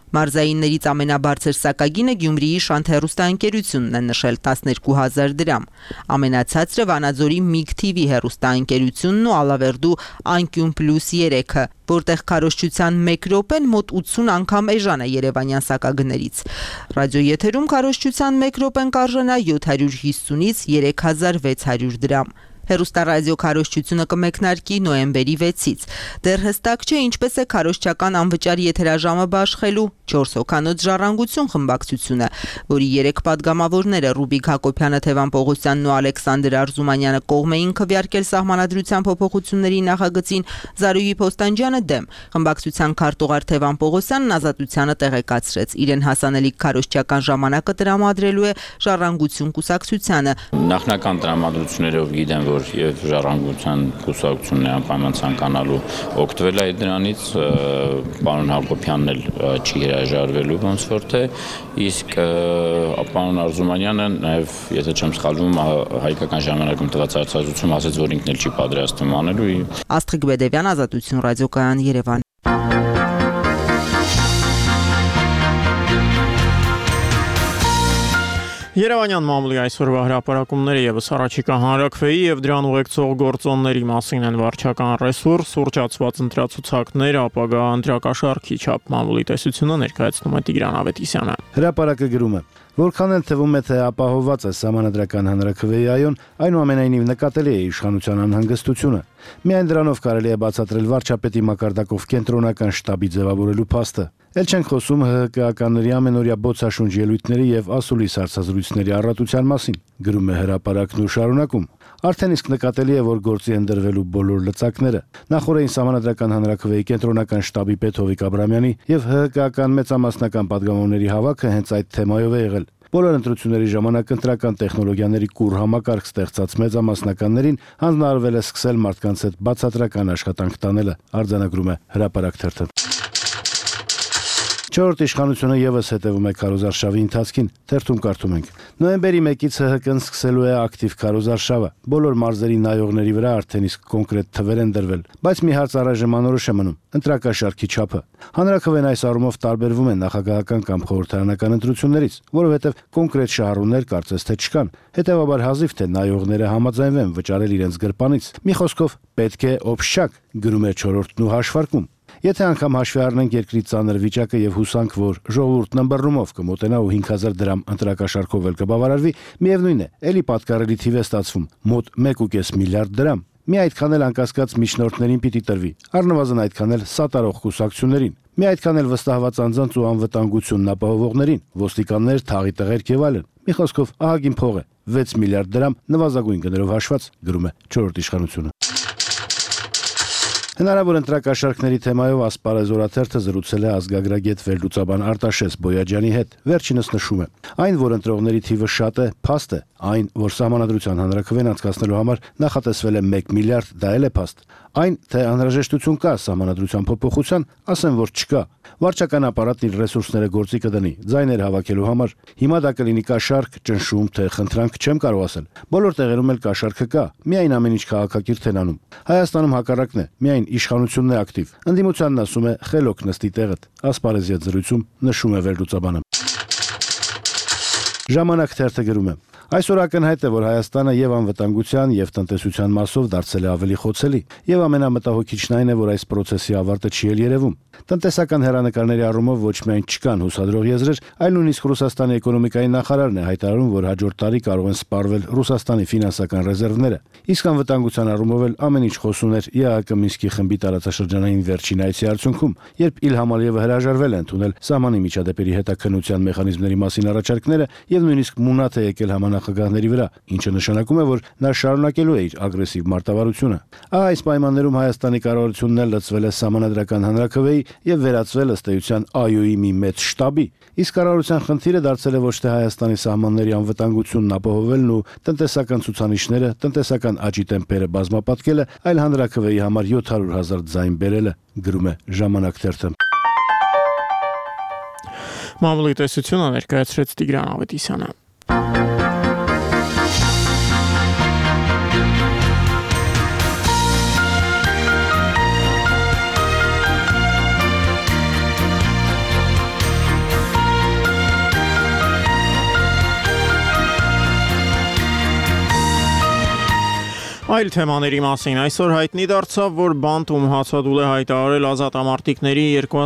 Մարզայիններից ամենաբարձր սակագինը Գյումրիի Շանթ հեռուստաընկերությունն է նշել 12,000 դրամ։ Ամենացածրը Վանաձորի MIG TV հեռուստաընկերությունն ու Ալավերդու Անկյուն Plus 3-ը, որտեղ քարոզչության 1 րոպեն մոտ 80 անգամ էժան է երևանյան սակագներից։ Ռադիոեթերում քարոզչության 1 րոպեն կարժանա 750-ից 3600 դրամ։ Հեռուստառադիո քարոզչությունը կմեկնարկի նոյեմբերի 6-ից։ Դեռ հստակ չէ ինչպես է քարոզչական անվճար եթերաժամը բաշխելու 4 հոգանոց ժառանգություն խմբակցությունը, որի 3 падգամավորները Ռուբիկ Հակոբյանը, Թևան Պողոսյանն ու Ալեքսանդր Արզումանյանը կողմ էին քվեարկել սահմանադրության փոփոխությունների նախագծին, Զարուհի Փոստանջյանը դեմ։ Խմբակցության քարտուղար Թևան Պողոսյանն Ազատությանը տեղեկացրեց, իրեն հասանելիք քարոզչական ժամանակը տրամադրելու է Ժառանգություն կուսակցությանը։ Նախնական տրամադրություններով գիտեմ, որ եւ ժառանգության կուսակցությունն է անպայման ցանկանալու օգտվել այդ դրանից, պարոն Հակոբյանն էլ չի հրաժարվելու ոնց որ թե, իսկ պարոն Արզումանյանը նաեւ, եթե չեմ սխալվում, հայկական ժամանակում տված արձազրույցում ասաց, որ ինքն էլ չի պատրաստվում անելու։ Աստղիկ Բեդևյան, Ազատություն ռադիոկայան, Երևան։ Երևանյան մամուլի այսօրվա հրապարակումները եւս առաջիկա հանրաքվեի եւ դրան ուղեկցող գործոնների մասին են վարչական ռեսուրս, սուրճացված ընտրացուցակներ, ապագա ընտրակաշառքի չափ մամուլի տեսությունը ներկայացնում է Տիգրան Ավետիսյանը։ Հրապարակը գրում է. Որքան էլ թվում է, թե ապահովված է սահմանադրական հանրաքվեի այոն, այնուամենայնիվ նկատելի է իշխանության անհանգստությունը։ Միայն դրանով կարելի է բացատրել վարչապետի մակարդակով կենտրոնական շտաբի ձևավորելու փաստը։ Էլ չենք խոսում ՀՀԿ-ականների ամենօրյա բոցաշունչ ելույթների եւ ասուլիս հարցազրույցների առատության մասին, գրում է հրապարակն ու շարունակում։ Արդեն իսկ նկատելի է, որ գործի են դրվելու բոլոր լծակները։ Նախորդային սահմանադրական հանրաքվեի կենտրոնական շտաբի պետ Հովիկ Աբրամյանի եւ ՀՀԿ-ական մեծամասնական падգամավորների հավաքը հենց այդ թեմայով է եղել։ Բոլոր ընտրությունների ժամանակ ընտրական տեխնոլոգիաների կուր համակարգ ստեղծած մեծամասնականներին հանձնարարվել է սկսել մարդկանց հետ բացատրական աշխատանք տանելը, արձանագրում է հրապարակ թերթը։ Չորրորդ իշխանությունը եւս հետևում է քարոզարշավի ընթացքին, թերթում կարդում ենք. Նոյեմբերի 1-ից ՀՀԿ-ն սկսելու է ակտիվ քարոզարշավը։ Բոլոր մարզերի նայողների վրա արդեն իսկ կոնկրետ թվեր են դրվել, բայց մի հարց առայժմ անորոշ է մնում՝ ընտրակաշառքի չափը։ Հանրաքվեն այս առումով տարբերվում է նախագահական կամ խորհրդարանական ընտրություններից, որովհետև կոնկրետ շահառուներ կարծես թե չկան։ Հետևաբար հազիվ թե նայողները համաձայնվեն վճարել իրենց գրպանից։ Մի խոսքով պետք է օբշակ, գրում է չորրորդն ու հաշվարկում։ Եթե անգամ հաշվի առնենք երկրի ծանր վիճակը եւ հուսանք, որ ժողովուրդն ըմբռնումով կմոտենա ու 5000 դրամ ընտրակաշառքով էլ կբավարարվի, միևնույն է, ելի պատկառելի թիվ է ստացվում՝ մոտ 1.5 միլիարդ դրամ։ Մի այդքան էլ անկասկած միջնորդներին պիտի տրվի, առնվազն այդքան էլ սատարող կուսակցություններին, մի այդքան էլ վստահված անձանց ու անվտանգությունն ապահովողներին, ոստիկաններ, թաղի տղերք եւ այլն։ Մի խոսքով ահագին փող է, 6 միլիարդ դրամ նվազագույն գներով հաշված, գրում է չորրորդ իշխանությունը։ Հնարավոր ընտրակաշառքների թեմայով ասպարեզ օրաթերթը զրուցել է ազգագրագետ վերլուծաբան Արտաշես Բոյաջյանի հետ։ Վերջինս նշում է. այն, որ ընտրողների թիվը շատ է, փաստ է, այն, որ սահմանադրության հանրաքվեն անցկացնելու համար նախատեսվել է 1 միլիարդ, դա էլ է փաստ։ Այն, թե անհրաժեշտություն կա սահմանադրության փոփոխության, ասեմ, որ չկա։ Վարչական ապարատն իր ռեսուրսները գործի կդնի ձայներ հավաքելու համար։ Հիմա դա կլինի կաշառք, ճնշում, թե խնդրանք չեմ կարող ասել։ Բոլոր տեղերում էլ կաշառքը կա, միայն ամեն ինչ քաղաքակիրթ են անում։ Հայաստանում հակառակն է, միայն իշխանությունն է ակտիվ։ Ընդդիմությանն ասում է խելոք նստի տեղդ։ Ասպարեզի հետ զրույցում նշում է վերլուծաբանը։ Ժամանակ թերթը գրում է. Այսօր ակնհայտ է, որ Հայաստանը եւ անվտանգության եւ տնտեսության մասով դարձել է ավելի խոցելի, եւ ամենամտահոգիչն այն է, որ այս process-ի ավարտը չի էլ երևում։ Տնտեսական հերանեկարների առումով ոչ միայն չկան հուսադրող եզրեր, այլ նույնիսկ Ռուսաստանի էկոնոմիկայի նախարարն է հայտարարում, որ հաջորդ տարի կարող են սպառվել Ռուսաստանի ֆինանսական ռեզերվները։ Իսկ անվտանգության առումով էլ ամեն ինչ խոսուն էր ԵԱՀԿ Մինսկի խմբի տարածաշրջանային վերջին այցի արդյունքում, երբ Իլհամ Ալիևը հրաժարվել է ընդունել սահմանի միջադեպերի հետաքննության մեխանիզմների մասին առաջարկները եւ նույնիսկ մունատ է եկել համանախագահների վրա, ինչը նշանակում է, որ նա շարունակելու է իր ագրեսիվ մարտավարությունը։ Այս պայմաններում Հայաստանի կառավարությունն էլ լծվել է սահմանադրական հանրաքվեի եւ վերածվել ըստ էության ԱՅՈ-ի մի մեծ շտաբի։ Իսկ կառավարության խնդիրը դարձել է ոչ թե Հայաստանի սահմանների անվտանգությունն ապահովելն ու տնտեսական ցուցանիշները, տնտեսական աճի տեմպերը բազմապատկելը, այլ հանրաքվեի համար 700,000 ձայն բերելը, գրում է Ժամանակ թերթը։ Մամուլի տեսությունը ներկայացրեց Տիգրան Ավետիսյանը։ Այլ թեմաների մասին այսօր հայտնի դարձավ, որ Բանտում հացադուլ է հայտարարել ազատամարտիկների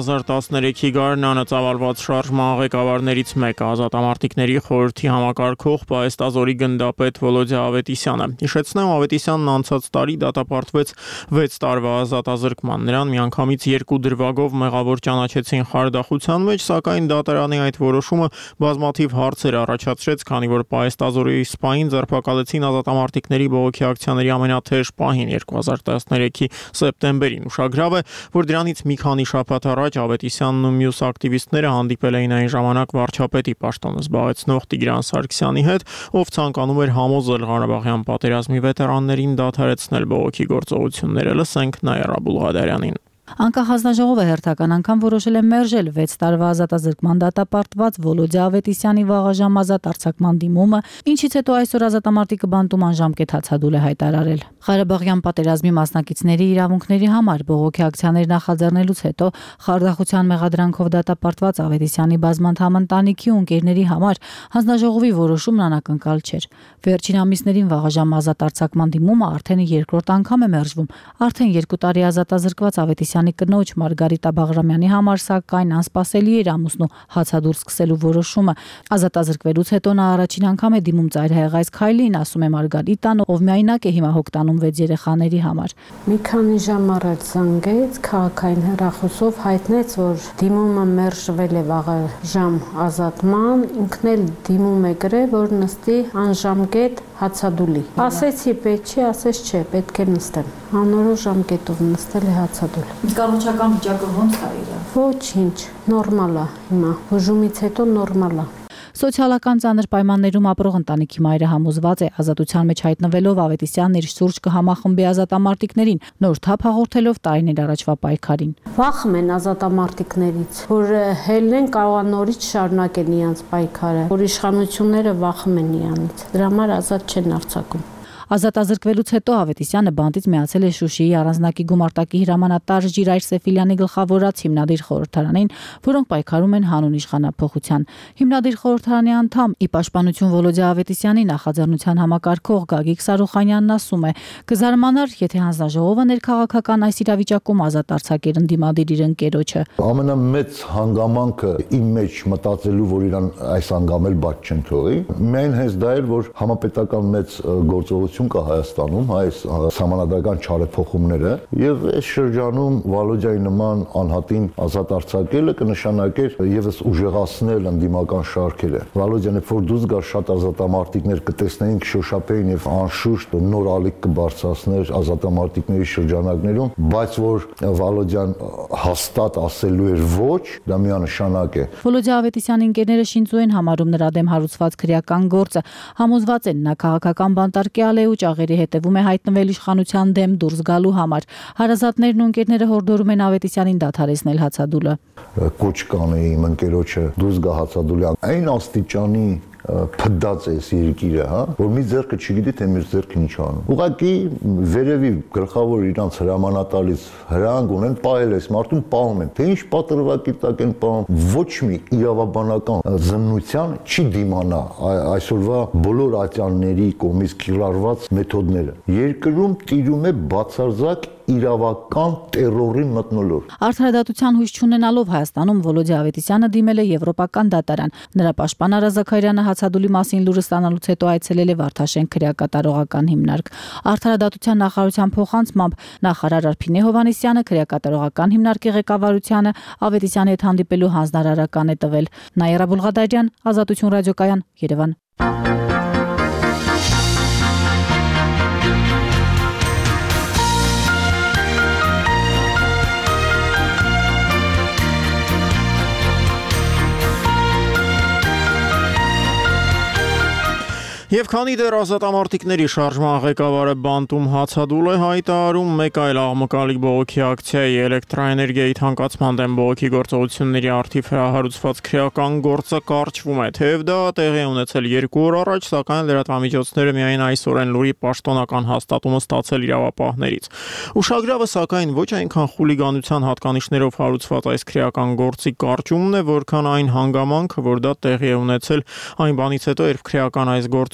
2013-ի գարնանը ծավալված շարժման ղեկավարներից մեկը, ազատամարտիկների խորհրդի համակարգող պահեստազորի գնդապետ Վոլոդիա Ավետիսյանը։ Հիշեցնեմ, Ավետիսյանն անցած տարի դատապարտվեց 6 տարվա ազատազրկման։ Նրան միանգամից 2 դրվագով մեղավոր ճանաչեցին խարդախության մեջ, սակայն դատարանի այդ որոշումը բազմաթիվ հարցեր առաջացրեց, քանի որ պահեստազորի սպային ձերբակալեցին ազատամարտիկների բողոքի ակցիաների ամենաթեժ պահին 2013-ի սեպտեմբերին։ Ուշագրավ է, որ դրանից մի քանի շաբաթ առաջ Ավետիսյանն ու մյուս ակտիվիստները հանդիպել էին այն ժամանակ վարչապետի պաշտոնը զբաղեցնող Տիգրան Սարգսյանի հետ, ով ցանկանում էր համոզել Ղարաբաղյան պատերազմի վետերաններին դադարեցնել բողոքի գործողությունները։ Լսենք Նայրա Բուլղադարյանին։ Անկախ հանձնաժողովը հերթական անգամ որոշել է մերժել 6 տարվա ազատազրկման դատապարտված Վոլոդիա Ավետիսյանի վաղաժամ ազատ արձակման դիմումը, ինչից հետո այսօր ազատամարտիկը Բանտում անժամկետ հացադուլ է հայտարարել։ Ղարաբաղյան պատերազմի մասնակիցների իրավունքների համար բողոքի ակցիաներ նախաձեռնելուց հետո խարդախության մեղադրանքով դատապարտված Ավետիսյանի բազմանդամ ընտանիքի ու ընկերների համար հանձնաժողովի որոշումն անակնկալ չէր։ Վերջին ամիսներին վաղաժամ ազատ արձակման դիմումը արդեն երկրորդ անգամ է մերժվում։ Արդեն 2 տարի ազատազրկված Ավետիսյանի կնոջ Մարգարիտա Բաղրամյանի համար սակայն անսպասելի էր ամուսնու հացադուլ սկսելու որոշումը։ Ազատազրկվելուց հետո նա առաջին անգամ է դիմում ծայրահեղ այս քայլին, ասում է Մարգարիտան, ով միայնակ է հիմա հոգ տանում 6 երեխաների համար։ Մի քանի ժամ առաջ զանգեց քաղաքային հեռախոսով, հայտնեց, որ դիմումը մերժվել է վաղաժամ ազատման, ինքն էլ դիմում է գրել, որ նստի անժամկետ հացադուլի։ Ասեցի պետք չի, ասեց չէ, պետք է նստեմ։ Անորոշ ժամկետով նստել է հացադուլ։ Կառուցական վիճակը ո՞նց է իր։ Ոչինչ, նորմալ է հիմա, բուժումից հետո նորմալ է։ Սոցիալական ծանր պայմաններում ապրող ընտանիքի մայրը համոզված է ազատության մեջ հայտնվելով Ավետիսյանն իր շուրջ կհամախմբի ազատամարտիկներին, նոր թափ հաղորդելով տարիներ առաջվա պայքարին։ Վախում են ազատամարտիկներից, որ հելնեն կարող նորից շարունակեն իրենց պայքարը, որ իշխանությունները վախում են իրանից, դրա համար ազատ չեն արձակում։ Ազատազրկվելուց հետո Ավետիսյանը բանտից միացել է Շուշիի առանձնակի գումարտակի հրամանատար Ժիրայր Սեֆիլյանի գլխավորած հիմնադիր խորհրդարանին, որոնք պայքարում են հանուն իշխանափոխության։ Հիմնադիր խորհրդարանի անդամ ի պաշտպանություն Վոլոդիա Ավետիսյանի նախաձեռնության համակարգող Գագիկ Սարուխանյանն ասում է. «Կզարմանար, եթե հանձնաժողովը ներքաղաքական այս իրավիճակում ազատ արձակեր ընդդիմադիր իր ընկերոջը»։ Ամենամեծ հանգամանքը իմ մեջ մտածելու, որ իրան այս հանգամել բաց չեն թողի, միայն հենց դա էր, որ համապետական մեծ գործողություն կա Հայաստանում, այս համանadrական չարեփոխումները, եւ այս շրջանում Վալոդիայի նման անհատին ազատ արձակելը կնշանակեր եւս ուժեղացնել ընդդիմական շարքերը։ Վալոդիան որ դուրս գար, շատ ազատամարտիկներ կտեսնեին, կշոշափեին եւ անշուշտ նոր ալիք կբարձրացներ ազատամարտիկների շրջանակներում, բայց որ Վալոդիան հաստատ ասելու էր ոչ, դա միանշանակ է։ Վոլոդիա Ավետիսյանի ընկերները շինծու են համարում նրա դեմ հարուցված քրեական գործը, համոզված են նա քաղաքական բանտարկյալ է ու ճաղերի հետևում է հայտնվել իշխանության դեմ դուրս գալու համար։ Հարազատներն ու ընկերները հորդորում են Ավետիսյանին դադարեցնել հացադուլը։ Կոչ կանեի իմ ընկերոջը դուրս գա հացադուլի այն աստիճանի փդած է երկիրը, հա, որ մի ձեռքը չգիտի թե մյուս ձեռքն ինչ անում։ Ուղղակի վերևի գլխավոր իրանց հրամանատարից հրանք ունեն, պահել այս մարդուն պահում են։ Թե ինչ պատրվակի տակ են պահում, ոչ մի իրավաբանական զննության չի դիմանա այսօրվա բոլոր ատյանների կողմից կիրառված մեթոդները։ Երկրում տիրում է բացարձակ իրավական տերորի մթնոլորտ։ Արդարադատության հույս չունենալով Հայաստանում Վոլոդիա Ավետիսյանը դիմել է Եվրոպական դատարան։ Նրա պաշտպան Արա Զաքարյանը հացադուլի մասին լուրը ստանալուց հետո այցելել է Վարդաշեն քրեակատարողական հիմնարկ։ Արդարադատության նախարարության փոխանցմամբ նախարար Արփինե Հովհաննիսյանը քրեակատարողական հիմնարկի ղեկավարությանը Ավետիսյանի հետ հանդիպելու հանձնարարական է տվել։ Նայրա Բուլղադարյան, Ազատություն ռադիոկայան, Երևան։ Եվ քանի դեռ ազատամարտիկների շարժման ղեկավարը Բանտում հացադուլ է հայտարարում, մեկ այլ աղմկալի բողոքի ակցիայի էլեկտրաէներգիայի թանկացման դեմ բողոքի գործողությունների արդիվ հրահարուցված քրեական գործը կարճվում է, թեև դա տեղի է ունեցել 2 օր առաջ, սակայն լրատվամիջոցները միայն այսօր են լուրի պաշտոնական հաստատումը ստացել իրավապահներից։ Ուշագրավը սակայն ոչ այնքան խուլիգանության հատկանիշներով հարուցված այս քրեական գործի կարճումն է, որքան այն հանգամանքը, որ դա տեղի է ունեցել այն բանից հետո, երբ քրեական այս գործը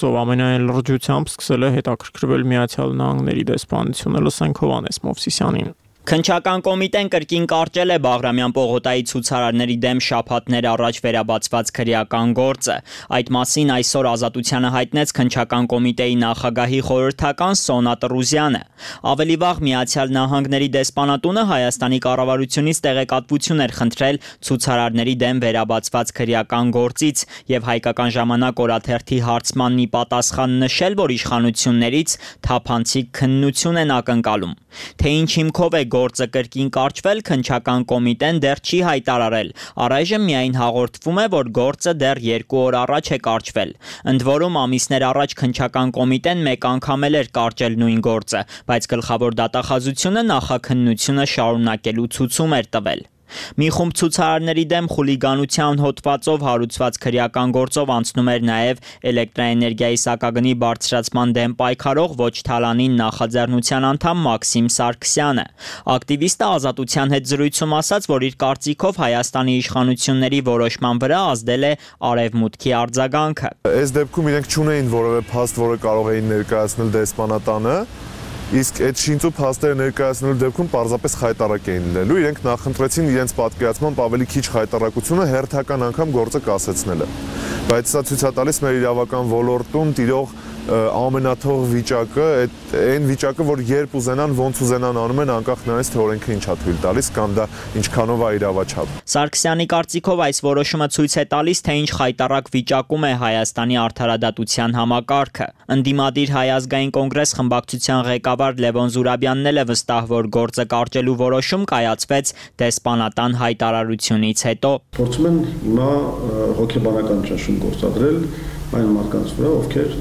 հարցով ամենայն լրջությամբ սկսել է հետաքրքրվել Միացյալ Նահանգների դեսպանությունը։ Լսենք Հովհաննես Մովսիսյանին։ Քննչական կոմիտեն կրկին կարճել է Բաղրամյան պողոտայի ցուցարարների դեմ շաբաթներ առաջ վերաբացված քրեական գործը։ Այդ մասին այսօր Ազատությանը հայտնեց քննչական կոմիտեի նախագահի խորհրդական Սոնա Տրուզյանը։ Ավելի վաղ Միացյալ Նահանգների դեսպանատունը Հայաստանի կառավարությունից տեղեկատվություն էր խնդրել ցուցարարների դեմ վերաբացված քրեական գործից եւ Հայկական ժամանակ օրաթերթի հարցմանն ի պատասխան նշել, որ իշխանություններից թափանցիկ քննություն են ակնկալում։ Թե ինչ հիմքով է գործը կրկին կարճվել, քննչական կոմիտեն դեռ չի հայտարարել։ Առայժմ միայն հաղորդվում է, որ գործը դեռ 2 օր առաջ է կարճվել։ Ընդ որում ամիսներ առաջ քննչական կոմիտեն մեկ անգամ էր կարճել նույն գործը, բայց գլխավոր դատախազությունը նախաքննությունը շարունակելու ցուցում էր տվել։ Մի խումբ ցուցարարների դեմ խուլիգանության հոդվածով հարուցված քրեական գործով անցնում էր նաև էլեկտրաէներգիայի սակագնի բարձրացման դեմ պայքարող ոչ թալանին նախաձեռնության անդամ Մաքսիմ Սարգսյանը։ Ակտիվիստը Ազատության հետ զրույցում ասաց, որ իր կարծիքով Հայաստանի իշխանությունների որոշման վրա ազդել է Արևմուտքի արձագանքը։ Այս դեպքում իրենք չունեին որևէ փաստ, որը կարող էին ներկայացնել դեսպանատանը, իսկ այդ շինծու փաստերը ներկայացնելու դեպքում պարզապես խայտարակ էին լինելու, իրենք նախընտրեցին իրենց պատկերացմամբ ավելի քիչ խայտարակությունը հերթական անգամ գործը կասեցնելը։ Բայց սա ցույց է տալիս մեր իրավական ոլորտում տիրող ամենաթող վիճակը, այն վիճակը, որ երբ ուզենան, ոնց ուզենան անում են, անկախ նրանից, թե օրենքը ինչ է թույլ տալիս կամ դա ինչքանով է իրավաչափ։ Սարգսյանի կարծիքով այս որոշումը ցույց է տալիս, թե ինչ խայտարակ վիճակում է Հայաստանի արդարադատության համակարգը։ Ընդդիմադիր Հայ ազգային կոնգրես խմբակցության ղեկավար Լևոն Զուրաբյանն էլ է վստահ, որ գործը կարճելու որոշում կայացվեց դեսպանատան հայտարարությունից հետո։ Փորձում են հիմա հոգեբանական ճնշում գործադրել այն մարդկանց վրա, ովքեր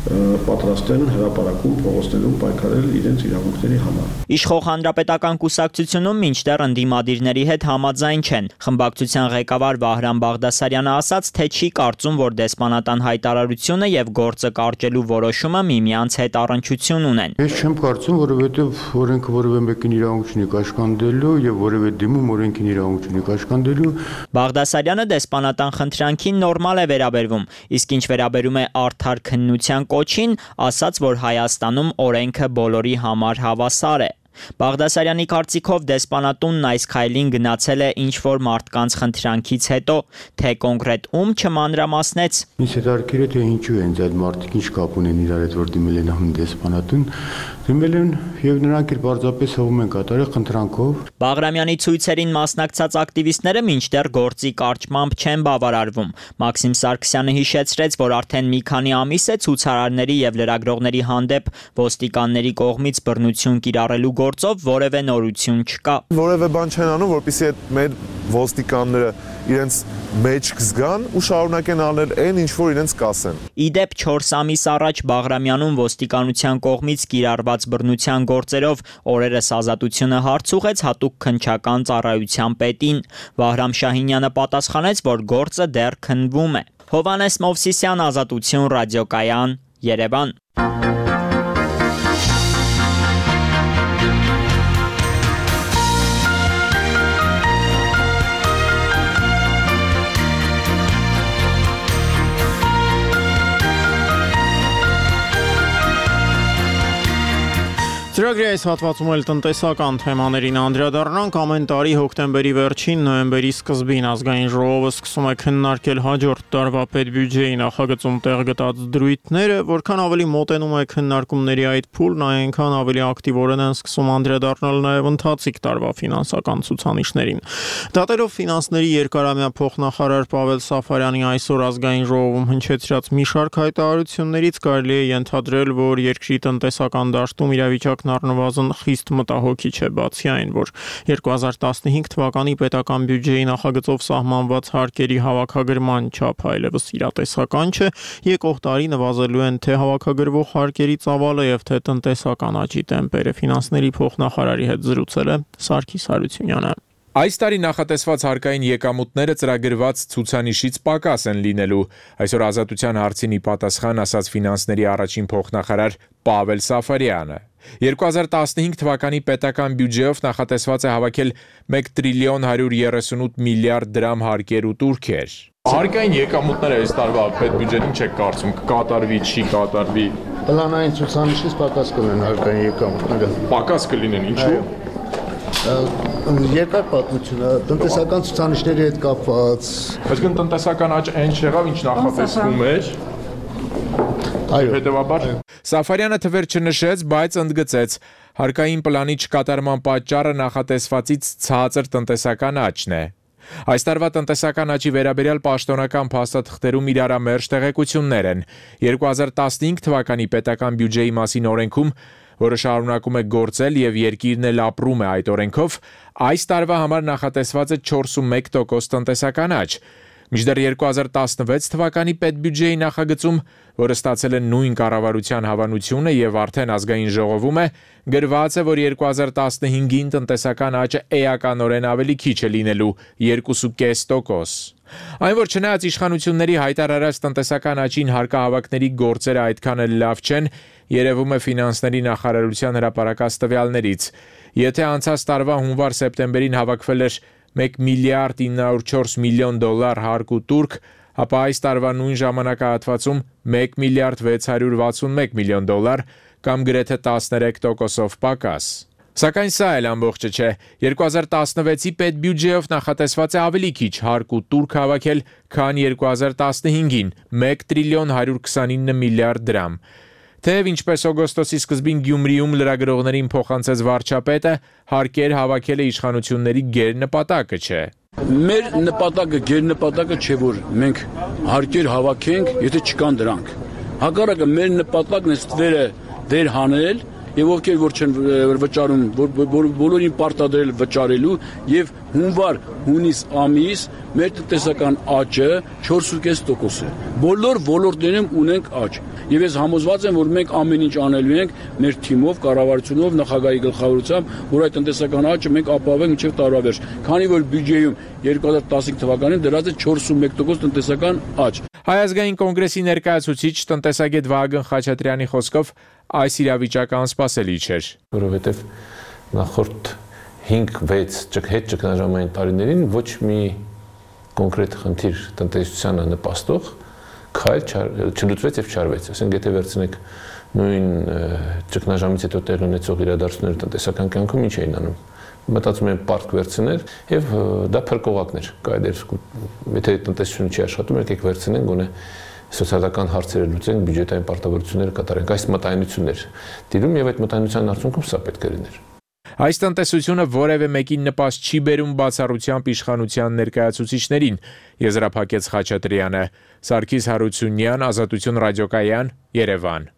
պատրաստ են հրապարակում փողոցներում պայքարել իրենց իրավունքների համար։ Իշխող հանրապետական կուսակցությունում մինչդեռ ընդդիմադիրների հետ համաձայն չեն։ Խմբակցության ղեկավար Վահրամ Բաղդասարյանը ասաց, թե չի կարծում, որ դեսպանատան հայտարարությունը եւ գործը կարճելու որոշումը միմյանց հետ առնչություն ունեն։ Ես չեմ կարծում, որովհետեւ օրենքը որևէ մեկին իրավունք չունի կաշկանդելու եւ որևէ դիմում օրենքին իրավունք չունի կաշկանդելու։ Բաղդասարյանը դեսպանատան խնդրանքին նորմալ է վերաբերվում, իսկ ինչ վերաբերում է արդար քննության կոչին, ասաց, որ Հայաստանում օրենքը բոլորի համար հավասար է։ Բաղդասարյանի կարծիքով դեսպանատունն այս քայլին գնացել է ինչ-որ մարդկանց խնդրանքից հետո, թե կոնկրետ ում չմանրամասնեց։ Ինձ հետաքրքիր է, թե ինչու են այդ մարդիկ ինչ կապ ունեն իրար հետ, որ դիմել են համին դեսպանատուն, դիմել են եւ նրանք էլ պարզապես հողում են կատարել խնդրանքով։ Բաղրամյանի ցույցերին մասնակցած ակտիվիստները մինչդեռ գործի կարճմամբ չեն բավարարվում։ Մաքսիմ Սարգսյանը հիշեցրեց, որ արդեն մի քանի ամիս է ցուցարարների եւ լրագրողների հանդեպ ոստիկանների կողմից բռնություն կիրառելու գործով որևէ նորություն չկա։ Որևէ բան չեն անում, որպեսզի այդ մեր ոստիկանները իրենց մեջ կզգան ու շարունակեն անել այն, ինչ որ իրենց կասեն։ Իդեպ 4 ամիս առաջ Բաղրամյանում ոստիկանության կողմից կիրառված բռնության գործերով օրերս Ազատությունը հարց ուղեց հատուկ քննչական ծառայության պետին։ Վահրամ Շահինյանը պատասխանեց, որ գործը դեռ քննվում է։ Հովհաննես Մովսիսյան, Ազատություն, ռադիոկայան, Երևան։ Ծրագրի այս հատվածում էլ տնտեսական թեմաներին անդրադառնանք։ Ամեն տարի հոկտեմբերի վերջին, նոյեմբերի սկզբին ազգային ժողովը սկսում է քննարկել հաջորդ տարվա պետբյուջեի նախագծում տեղ գտած դրույթները, որքան ավելի մոտենում է քննարկումների այդ փուլն, այնքան ավելի ակտիվորեն են սկսում անդրադառնալ նաև ընթացիկ տարվա ֆինանսական ցուցանիշներին։ Դատելով ֆինանսների երկարամյա փոխնախարար Պավել Սաֆարյանի այսօր ազգային ժողովում հնչեցրած մի շարք հայտարարություններից կարելի է ենթադրել, որ երկրի տնտեսական դաշտում իրավիճակն առնվազն խիստ մտահոգիչ է, բացի այն, որ 2015 թվականի պետական բյուջեի նախագծով սահմանված հարկերի հավաքագրման չափը այլևս իրատեսական չէ, եկող տարի նվազելու են թե հավաքագրվող հարկերի ծավալը եւ թե տնտեսական աճի տեմպերը։ Ֆինանսների փոխնախարարի հետ զրուցել է Սարգիս Հարությունյանը։ Այս տարի նախատեսված հարկային եկամուտները ծրագրված ցուցանիշից պակաս են լինելու։ Այսօր Ազատության հարցին ի պատասխան ասաց ֆինանսների առաջին փոխնախարար Պավել Սաֆարյանը։ 2015 թվականի պետական բյուջեով նախատեսված է հավաքել 1 տրիլիոն 138 միլիարդ դրամ հարկեր ու տուրքեր։ Հարկային եկամուտները այս տարվա պետբյուջետին չեք կարծում կկատարվի, չի կատարվի։ Պլանային ցուցանիշից պակաս կլինեն հարկային եկամուտները։ Պակաս կլինեն, ինչու՞։ Երկար պատմություն է, տնտեսական ցուցանիշների հետ կապված։ Այսինքն տնտեսական աճ այն չեղավ, ինչ նախատեսվում էր։ Այո, հետևաբար Սաֆարյանը թվեր չնշեց, բայց ընդգծեց. հարկային պլանի չկատարման պատճառը նախատեսվածից ցածր տնտեսական աճն է։ Այս տարվա տնտեսական աճի վերաբերյալ պաշտոնական փաստաթղթերում իրարամերժ տեղեկություններ են։ 2015 թվականի պետական բյուջեի մասին օրենքում, որը շարունակում է գործել եւ երկիրն էլ ապրում է այդ օրենքով, այս տարվա համար նախատեսված է 4.1% տնտեսական աճ։ Մինչդեռ 2016 թվականի պետբյուջեի նախագծում, որը ստացել է նույն կառավարության հավանությունը եւ արդեն ազգային ժողովում է, գրված է, որ 2015-ին տնտեսական աճը էականորեն ավելի քիչ է լինելու 2.5%։ Այն որ չնայած իշխանությունների հայտարարած տնտեսական աճին հարկահավաքների գործերը այդքան էլ լավ չեն, երևում է ֆինանսների նախարարության հրապարակած տվյալներից։ Եթե անցած տարվա հունվար-սեպտեմբերին հավաքվել էր 1 միլիարդ 904 միլիոն դոլար հարկ ու տուրք, ապա այս տարվա նույն ժամանակահատվածում 1 միլիարդ 661 միլիոն դոլար կամ գրեթե 13%-ով պակաս։ Սակայն սա էլ ամբողջը չէ։ 2016-ի պետբյուջեով նախատեսված է ավելի քիչ հարկ ու տուրք հավաքել, քան 2015-ին՝ 1 տրիլիոն 129 միլիարդ դրամ։ Թեև ինչպես օգոստոսի սկզբին Գյումրիում լրագրողներին փոխանցեց վարչապետը, հարկեր հավաքելը իշխանությունների գերնպատակը չէ։ Մեր նպատակը, գերնպատակը չէ, որ մենք հարկեր հավաքենք, եթե չկան դրանք։ Հակառակը մեր նպատակն է ստվերը դեր հանել եւ ովքեր որ չեն վճարում, բոլորին պարտադրել վճարելու եւ հունվար հունիս ամիս մեր տնտեսական աճը 4.5% է։ Բոլոր ոլորտներում ունենք աճ։ Եվ ես համոզված եմ, որ մենք ամեն ինչ անելու ենք մեր թիմով, կառավարությունով, նախագահի գլխավորությամբ, որ այդ տնտեսական աճը մենք ապահովենք մինչև տարվա վերջ։ Քանի որ բյուջեում 2015 թվականին դրած է 4.1% տնտեսական աճ։ Հայ ազգային կոնգրեսի ներկայացուցիչ տնտեսագետ Վահագն Խաչատրյանի խոսքով այս իրավիճակը անսպասելի չէր, որովհետև նախորդ 5-6 հետ ճգնաժամային տարիներին ոչ մի կոնկրետ խնդիր տնտեսությանը նպաստող քայլ չլուծվեց եւ չարվեց։ Ասենք եթե վերցնեք նույն ճգնաժամից հետո տեղ ունեցող իրադարձությունները տնտեսական կյանքում ինչ էին անում։ Մտածում են պարտք վերցնել եւ դա փրկողակներ կայդեր եթե տնտեսությունը չի աշխատում եկեք վերցնեն գոնե սոցիալական հարցերը լուծենք բյուջետային պարտավորությունները կատարենք այս մտայնություններ դիրում եւ այդ մտայնության արդյունքում սա պետք է լիներ Այս տնտեսությունը որևէ մեկին նպաստ չի բերում բացառությամբ իշխանության ներկայացուցիչներին եզրափակեց Խաչատրյանը Սարգիս Հարությունյան Ազատություն ռադիոկայան Երևան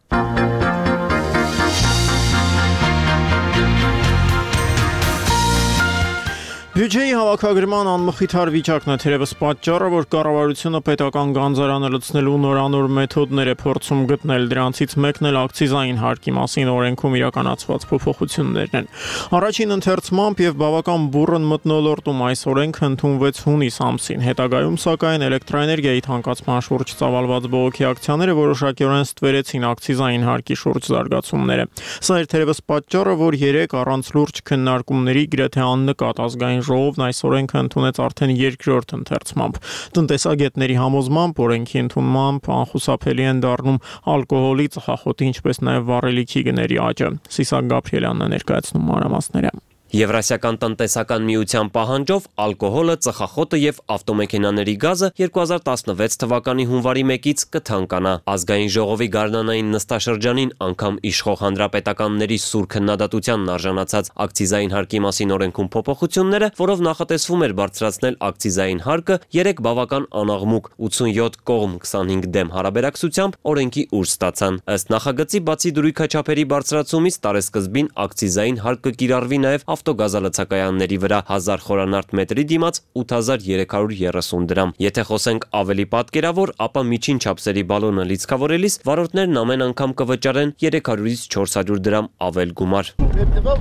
Բյուջեի հավաքագրման անմխիթար վիճակն է թերևս պատճառը, որ կառավարությունը պետական գանձարանը լցնելու նորանոր մեթոդներ է փորձում գտնել, դրանցից մեկն էլ ակցիզային հարկի մասին օրենքում իրականացված փոփոխություններն են։ Առաջին ընթերցմամբ եւ բավական բուռն մթնոլորտում այս օրենքը ընդունվեց հունիս ամսին։ Հետագայում սակայն էլեկտրոէներգիայի թանկացման շուրջ ծավալված բողոքի ակցիաները որոշակիորեն ստվերեցին ակցիզային հարկի շուրջ զարգացումները։ Սա էր թերևս պատճառը, որ 3 առանց լուրջ քննարկումների գրեթե աննկատ ազգային ժողովն այս օրենքը ընդունեց արդեն երկրորդ ընթերցմամբ։ Տնտեսագետների համոզմամբ օրենքի ընդունմամբ անխուսափելի են դառնում ալկոհոլի, ծխախոտի, ինչպես նաև վառելիքի գների աճը։ Սիսակ Գաբրիելյանն է ներկայացնում մանրամասները։ Եվրասիական տնտեսական միության պահանջով ալկոհոլը, ծխախոտը եւ ավտոմեքենաների գազը 2016 թվականի հունվարի 1-ից կթանկանա։ Ազգային ժողովի գարնանային նստաշրջանին անգամ իշխող հանրապետականների սուր քննադատությանն արժանացած ակցիզային հարկի մասին օրենքում փոփոխությունները, որով նախատեսվում էր բարձրացնել ակցիզային հարկը 3 բավական անաղմուկ 87 կողմ 25 դեմ հարաբերակցությամբ օրենքի ուժ ստացան։ Ըստ նախագծի բացի դրույքաչափերի բարձրացումից տարեսկզբին ակցիզային հարկ կկիրառվի նաեւ ավտոգազալցակայանների վրա 1000 խորանարդ մետրի դիմաց 8330 դրամ։ Եթե խոսենք ավելի պատկերավոր, ապա միջին չափսերի բալոնը լիցքավորելիս վարորդներն ամեն անգամ կվճարեն 300-ից 400 դրամ ավել գումար։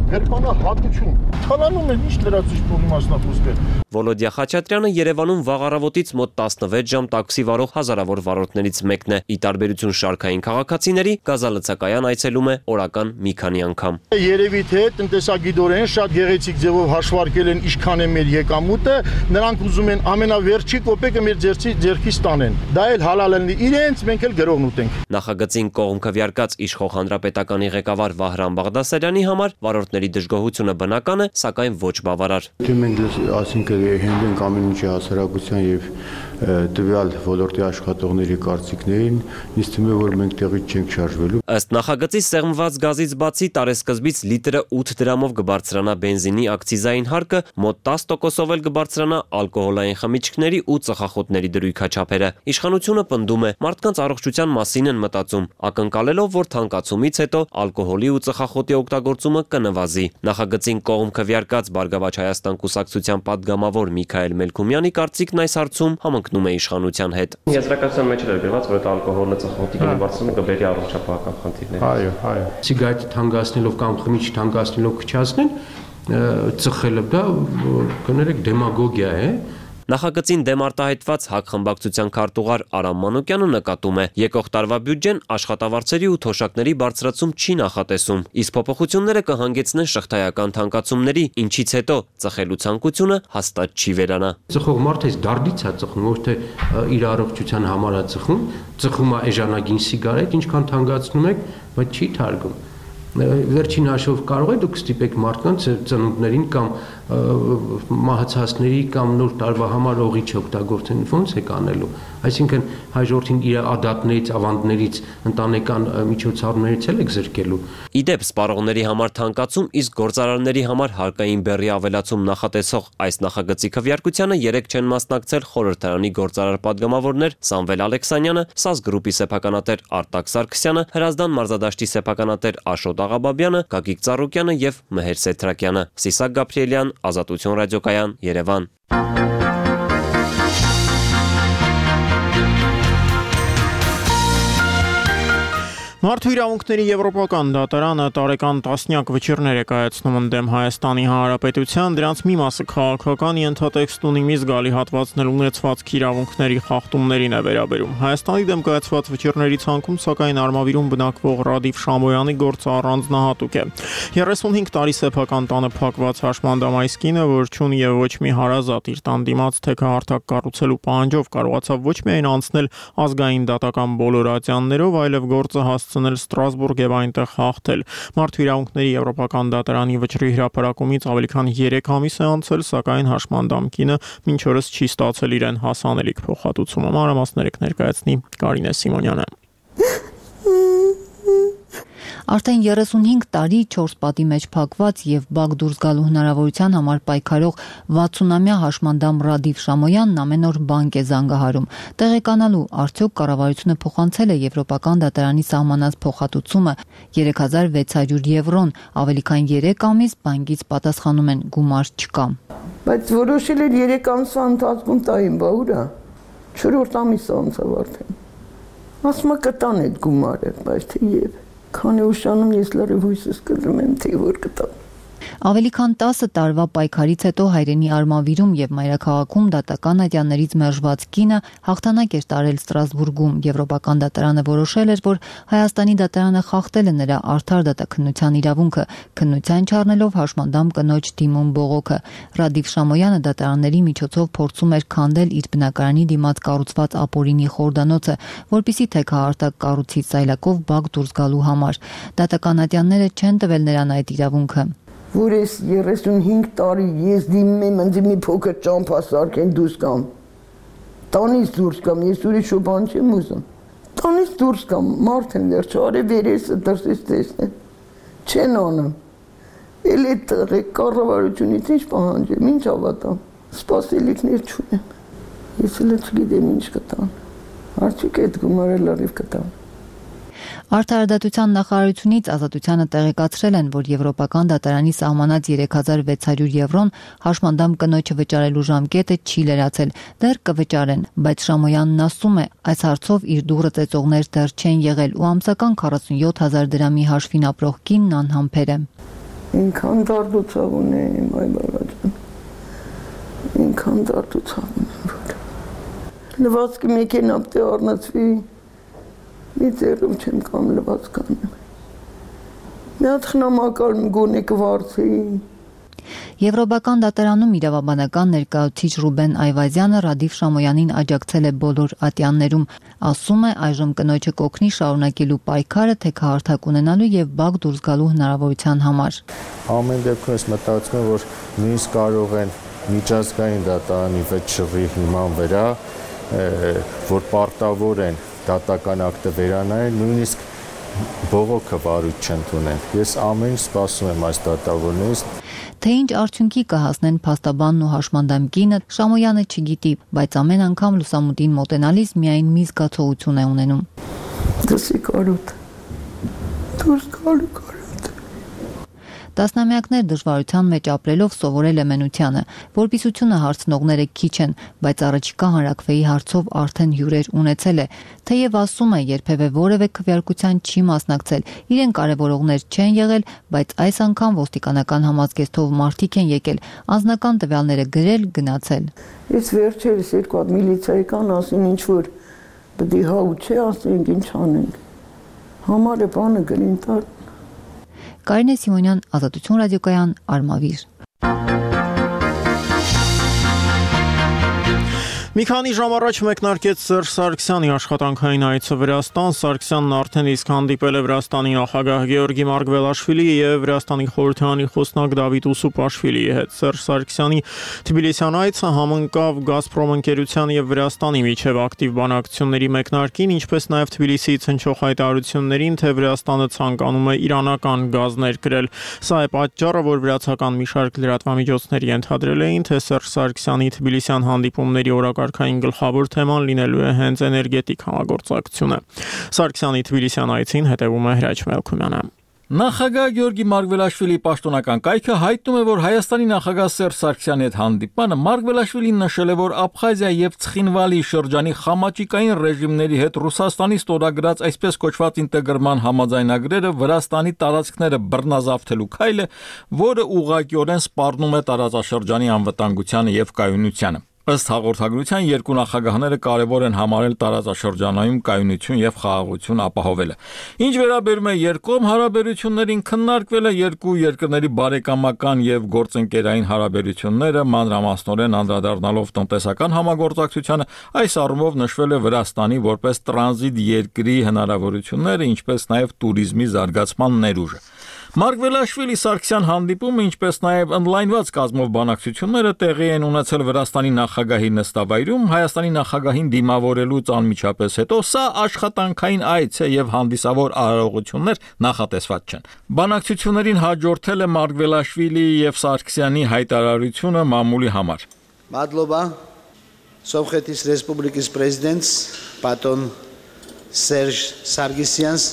հատություն։ Թալանում են ինչ լրացուցիչ փողի մասնախոսք է։ Վոլոդիա Խաչատրյանը Երևանում վաղ առավոտից մոտ 16 ժամ տաքսի վարող հազարավոր վարորդներից մեկն է։ Ի տարբերություն շարքային քաղաքացիների, գազալցակայան այցելում է օրական մի քանի անգամ։ Երևի թե տնտեսագիտորեն շատ գեղեցիկ ձևով հաշվարկել են ինչքան է մեր եկամուտը, նրանք ուզում են ամենավերջի կոպեկը մեր ձեռքից տանեն։ Դա էլ հալալ լինի իրենց, մենք էլ գրողն ուտենք։ Նախագծին կողմ քվեարկած իշխող հանրապետականի ղեկավար Վահրամ Բաղդասարյանի համար վարորդների դժգոհությունը բնական է, սակայն ոչ բավարար։ Մենք ասինքն հենվենք ամեն ինչի հասարակության եւ տվյալ ոլորտի աշխատողների կարծիքներին, ինձ թվում է, որ մենք տեղից չենք շարժվելու։ Ըստ նախագծի սեղմված գազից բացի տարեսկզբից լիտրը 8 դրամով կբարձրանա բենզինի ակցիզային հարկը, մոտ 10%-ով էլ կբարձրանա ալկոհոլային խմիչքների ու ծխախոտների դրույքաչափերը։ Իշխանությունը պնդում է, մարդկանց առողջության մասին են մտածում, ակնկալելով, որ թանկացումից հետո ալկոհոլի ու ծխախոտի օգտագործումը կնվազի։ Նախագծին կողմ քվեարկած Բարգավաճ Հայաստան կուսակցության պատգամավոր Միքայել Մելքումյանի կարծիքն այս հարցում համընկնում է իշխանության հետ։ Եզրակացության մեջ էր գրված, որ ալկոհոլը ծխախոտի գինի բարձրացումը կբերի առողջապահական խնդիրներ։ Այո։ Սիգարետ թանկացնելով կամ խմիչք թանկացնելով քչացնեն, ծխելը դա կներեք դեմագոգիա է։ Նախագծին դեմ արտահայտված ՀԱԿ խմբակցության քարտուղար Արամ Մանուկյանը նկատում է, եկող տարվա բյուջեն աշխատավարձերի ու թոշակների բարձրացում չի նախատեսում, իսկ փոփոխությունները կհանգեցնեն շղթայական թանկացումների, ինչից հետո ծխելու ցանկությունը հաստատ չի վերանա։ Ծխող մարդը դարդից է ծխում, ոչ թե իր առողջության համար է ծխում է էժանագին սիգարետ, ինչքան թանկացնում եք, բայց չի թարգում։ Վերջին հաշվով կարող է դուք ստիպեք մարդկանց ծնունդներին կամ մահացածների կամ նոր տարվա համար օղիչ օգտագործեն, ո՞նց եք անելու։ Այսինքն հաջորդին իր ադատներից, ավանդներից, ընտանեկան միջոցառումներից էլ եք զրկելու։ Իդեպ սպառողների համար թանկացում, իսկ գործարարների համար հարկային բեռի ավելացում նախատեսող այս նախագծի քվեարկությանը 3 չեն մասնակցել խորհրդարանի գործարար պատգամավորներ Սամվել Ալեքսանյանը, ՍԱԶ գրուպի սեփականատեր Արտակ Սարգսյանը, Հրազդան մարզադաշտի սեփականատեր Աշոտ Աղաբաբյանը, Գագիկ Ծառուկյանը եւ Մեհեր Սեթրակյանը։ Սիսակ Գաբրիելյան, Ազատություն ռադիոկայան, Երևան։ Մարդու իրավունքների Եվրոպական դատարանը տարեկան տասնյակ վճիռներ է կայացնում ընդդեմ Հայաստանի Հանրապետության, դրանց մի մասը քաղաքական ենթատեքստ ունի, մի զգալի հատվածն էլ ունեցվածքի իրավունքների խախտումներին է վերաբերում։ Հայաստանի դեմ կայացված վճիռների ցանկում սակայն Արմավիրում բնակվող Ռադիվ Շամոյանի գործը առանձնահատուկ է։ 35 տարի սեփական տանը փակված հաշմանդամ այս կինը, որ չունի եւ ոչ մի հարազատ իր տան դիմաց թեքահարթակ կառուցելու պահանջով կարողացավ ոչ միայն անցնել ազգային դատական բոլոր ատյաններով, այլև գործը հասցնել Ստրասբուրգ եւ այնտեղ հաղթել։ Մարդու իրավունքների Եվրոպական դատարանի վճռի հրապարակումից ավելի քան 3 ամիս է անցել, սակայն հաշմանդամ կինը մինչ օրս չի ստացել իրեն հասանելիք փոխհատուցումը։ Մանրամասները կներկայացնի Կարինե Սիմոնյանը։ Արդեն 35 տարի 4 պատի մեջ փակված եւ բակ դուրս գալու հնարավորության համար պայքարող 60-ամյա հաշմանդամ Ռադիվ Շամոյանն ամեն օր բանկ է զանգահարում։ Տեղեկանալու արդյոք կառավարությունը փոխանցել է Եվրոպական դատարանի սահմանած փոխհատուցումը 3600 եվրոն, ավելի քան 3 ամիս բանկից պատասխանում են գումար չկա։ Բայց որոշել էր 3 ամսվա ընթացքում տային, բա ուրա։ 4-րդ ամիսը անցավ արդեն։ Ասում է կտան այդ գումարը, բայց թե եւ քանի ուշանում ես լրիվ հույսս կդրում եմ, թե որ կտամ։ Ավելի քան 10 տարվա պայքարից հետո հայրենի Արմավիրում եւ մայրաքաղաքում դատական ատյաններից մերժված կինը հաղթանակ էր տարել Ստրասբուրգում։ Եվրոպական դատարանը որոշել էր, որ Հայաստանի դատարանը խախտել է նրա արդար դատաքննության իրավունքը, քննության չառնելով հաշմանդամ կնոջ դիմում բողոքը։ Ռադիվ Շամոյանը դատարանների միջոցով փորձում էր քանդել իր բնակարանի դիմաց կառուցված ապօրինի խորդանոցը, որպիսի թեքահարտակ կառուցից սայլակով բակ դուրս գալու համար։ Դատական ատյանները չեն տվել նրան այդ իրավունքը։ Որ ես 35 տարի ես դիմում եմ ինձ մի փոքր ճամփա սարքեն դուրս կամ։ Տանից դուրս կամ, ես ուրիշ բան չեմ ուզում։ Տանից դուրս կամ, մարդ եմ վերջ, արի վերեսը դրսից տեսնեն։ Չեն անում։ Էլ այդ կառավարությունից ինչ պահանջեմ, ինչ հավատամ։ Սպասելիքներ չունեմ։ Ես էլ չգիտեմ ինչ կտան։ Արդյոք այդ գումարը լրիվ կտան։ Արդարադատության նախարարությունից Ազատությանը տեղեկացրել են, որ Եվրոպական դատարանի սահմանած 3600 եվրոն հաշմանդամ կնոջը վճարելու ժամկետը չի լրացել, դեռ կվճարեն, բայց Շամոյանն ասում է, այս հարցով իր դուռը ծեծողներ դեռ չեն եղել ու ամսական 47000 դրամի հաշվին ապրող կինն անհամբեր է։ Ինքան դարդուցավ ունեմ, այ բալաջան։ Ինքան դարդուցավ ունեմ, որ լվացքը մեքենա պտե առնացվի, մի ձերում չեմ կամ լվացք անեմ։ Մի հատ խնամակալ գոնե կվարձեի։ Եվրոպական դատարանում իրավաբանական ներկայացուցիչ Ռուբեն Այվազյանը Ռադիվ Շամոյանին աջակցել է բոլոր ատյաններում, ասում է այժմ կնոջը կօգնի շարունակելու պայքարը թե քահարթակ ունենալու եւ բակ դուրս գալու հնարավորության համար։ Ամեն դեպքում ես մտածում եմ, որ նույնիսկ կարող են միջազգային դատարանի վեճշռի հիման վրա, որ պարտավոր են դատական ակտը վերանայել, նույնիսկ բողոքը վարույթ չընդունեն։ Ես ամեն ինչ սպասում եմ այս դատավորներից։ Թե ինչ արդյունքի կհասնեն փաստաբանն ու հաշմանդամկինը, Շամոյանը չգիտի, բայց ամեն անգամ լուսամուտին մոտենալիս միայն մի զգացողություն է ունենում։ Դասի կարոտ։ Դուրս գալու։ Տասնամյակներ դժվարության մեջ ապրելով սովորել է մենությանը, որպիսությունը հարցնողները քիչ են, բայց առաջիկա հանրաքվեի հարցով արդեն հյուրեր ունեցել է, թեև ասում է երբևէ որևէ քվեարկության չի մասնակցել, իրեն կարևորողներ չեն եղել, բայց այս անգամ ոստիկանական համազգեստով մարդիկ են եկել, անձնական տվյալները գրել, գնացել։ Ես վերջերս երկու հատ միլիցիական ասին ինչ որ պետք է հաու չէ, ասենք ինչ անենք։ Համարը բանը գրին տար։ Կարինե Սիմոնյան, Ազատություն ռադիոկայան, Արմավիր։ Մի քանի ժամ առաջ մեկնարկեց Սերժ Սարգսյանի աշխատանքային այցը Վրաստան։ Սարգսյանն արդեն իսկ հանդիպել է Վրաստանի նախագահ Գեորգի Մարգվելաշվիլիի եւ Վրաստանի խորհրդարանի խոսնակ Դավիթ Ուսուպաշվիլիի հետ։ Սերժ Սարգսյանի Թբիլիսյան այցը համընկավ Գազպրոմ ընկերության եւ Վրաստանի միջև ակտիվ բանակցությունների մեկնարկին, ինչպես նաեւ Թբիլիսիից հնչող հայտարարություններին, թե Վրաստանը ցանկանում է իրանական գազ ներկրել։ Սա է պատճառը, որ վրացական մի շարք լրատվամիջոցներ ենթադրել էին, թե Սերժ Սարգսյանի Թբիլիսյան հանդիպումների օրակարգային գլխավոր թեման լինելու է հենց էներգետիկ համագործակցությունը։ Սարգսյանի Թբիլիսյան այցին հետևում է Հրաչ Մելքումյանը։ Նախագահ Գեորգի Մարգվելաշվիլիի պաշտոնական կայքը հայտնում է, որ Հայաստանի նախագահ Սերժ Սարգսյանի հետ հանդիպանը Մարգվելաշվիլին նշել է, որ Աբխազիա եւ Ցխինվալի շրջանի խամաճիկային ռեժիմների հետ Ռուսաստանի ստորագրած այսպես կոչված ինտեգրման համաձայնագրերը Վրաստանի տարածքները բռնազավթելու քայլը, որը ուղղակիորեն սպառնում է տարածաշրջանի անվտանգությանը եւ կայունությանը։ Ըստ հաղորդագրության երկու նախագահները կարևոր են համարել տարածաշրջանային կայունություն եւ խաղաղություն ապահովելը։ Ինչ վերաբերում է երկկողմ հարաբերություններին, քննարկվել է երկու երկրների բարեկամական եւ գործընկերային հարաբերությունները, մանրամասնորեն անդրադառնալով տնտեսական համագործակցությանը, այս առումով նշվել է Վրաստանի որպես տրանզիտ երկրի հնարավորությունները, ինչպես նաեւ туриզմի զարգացման ներուժը։ Մարգվելաշվիլի Սարգսյան հանդիպումը, ինչպես նաև ընդլայնված կազմով բանակցությունները տեղի են ունեցել Վրաստանի նախագահի նստավայրում, Հայաստանի նախագահին դիմավորելուց անմիջապես հետո սա աշխատանքային այց է եւ հանդիսավոր արարողություններ նախատեսված չեն։ Բանակցություններին հաջորդել է Մարգվելաշվիլի եւ Սարգսյանի հայտարարությունը մամուլի համար։ Մադլոբա Սովխետիս Ռեսպուբլիկის պրեզիդենտ Պատոն Սերժ Սարգսյանս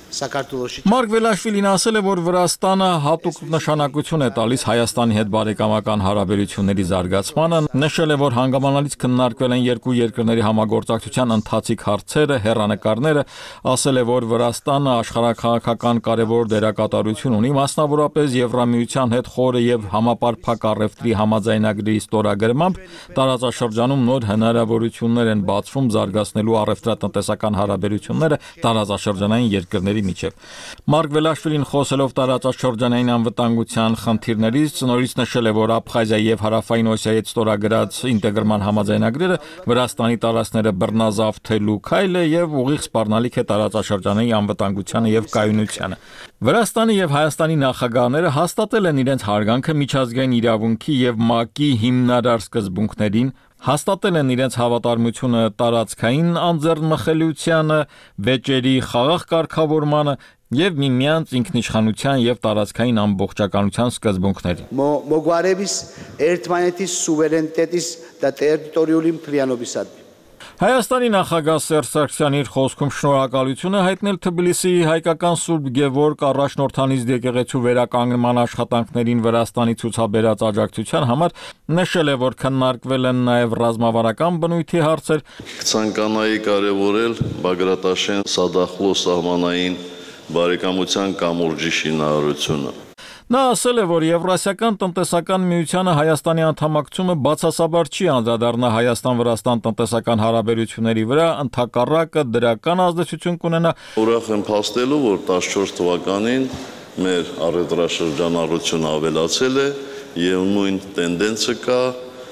Մարգվելաշվիլին ասել է, որ Վրաստանը հատուկ նշանակություն է տալիս Հայաստանի հետ բարեկամական հարաբերությունների զարգացմանը, նշել է, որ հանգամանալից քննարկվել են երկու երկրների համագործակցության ընթացիկ հարցերը, հեռանկարները, ասել է, որ Վրաստանը աշխարհաքաղաքական կարևոր դերակատարություն ունի, մասնավորապես Եվրամիության հետ խորը եւ համապարփակ առևտրի համաձայնագրի ստորագրմամբ տարածաշրջանում նոր հնարավորություններ են բացվում զարգացնելու առևտրատնտեսական հարաբերությունները տարածաշրջանային երկրների միջև։ Մարգվելաշվիլին խոսելով տարածաշրջանային անվտանգության խնդիրներից նորից նշել է, որ Աբխազիա եւ Հարավային Օսիայի հետ ստորագրած ինտեգրման համաձայնագրերը Վրաստանի տարածքները բռնազավթելու քայլ է եւ ուղիղ սպառնալիք է տարածաշրջանային անվտանգությանը եւ կայունությանը։ Վրաստանի եւ Հայաստանի նախագահները հաստատել են իրենց հարգանքը միջազգային իրավունքի եւ ՄԱԿ-ի հիմնարար սկզբունքներին, հաստատել են իրենց հավատարմությունը տարածքային անձեռնմխելիությանը, վեճերի խաղաղ կարգավորմանը եւ միմյանց ինքնիշխանության եւ տարածքային ամբողջականության սկզբունքներին։ Մոգվարևիս Էրթմանետիս սուվերենիտետիս და տերիտորիալի փլյանոբիսատ Հայաստանի նախագահ Սերժ Սարգսյանը իր խոսքում շնորհակալություն է հայտնել Թբիլիսիի հայկական Սուրբ Գևորգ առաջնորդանից եկեղեցու վերականգնման աշխատանքներին Վրաստանի ցուցաբերած աջակցության համար, նշել է, որ քննարկվել են նաև ռազմավարական բնույթի հարցեր։ Ցանկանայի կարևորել Բագրատաշեն Սադախլո սահմանային բարեկամության կամուրջի շինարարությունը։ Նա ասել է, որ Եվրասիական տնտեսական միությանը Հայաստանի անդամակցումը բացասաբար չի անդրադառնա Հայաստան-Վրաստան տնտեսական հարաբերությունների վրա, ընդհակառակը դրական ազդեցություն կունենա։ Ուրախ եմ փաստելու, որ 14 թվականին մեր առևտրաշրջանառությունը ավելացել է եւ նույն տենդենսը կա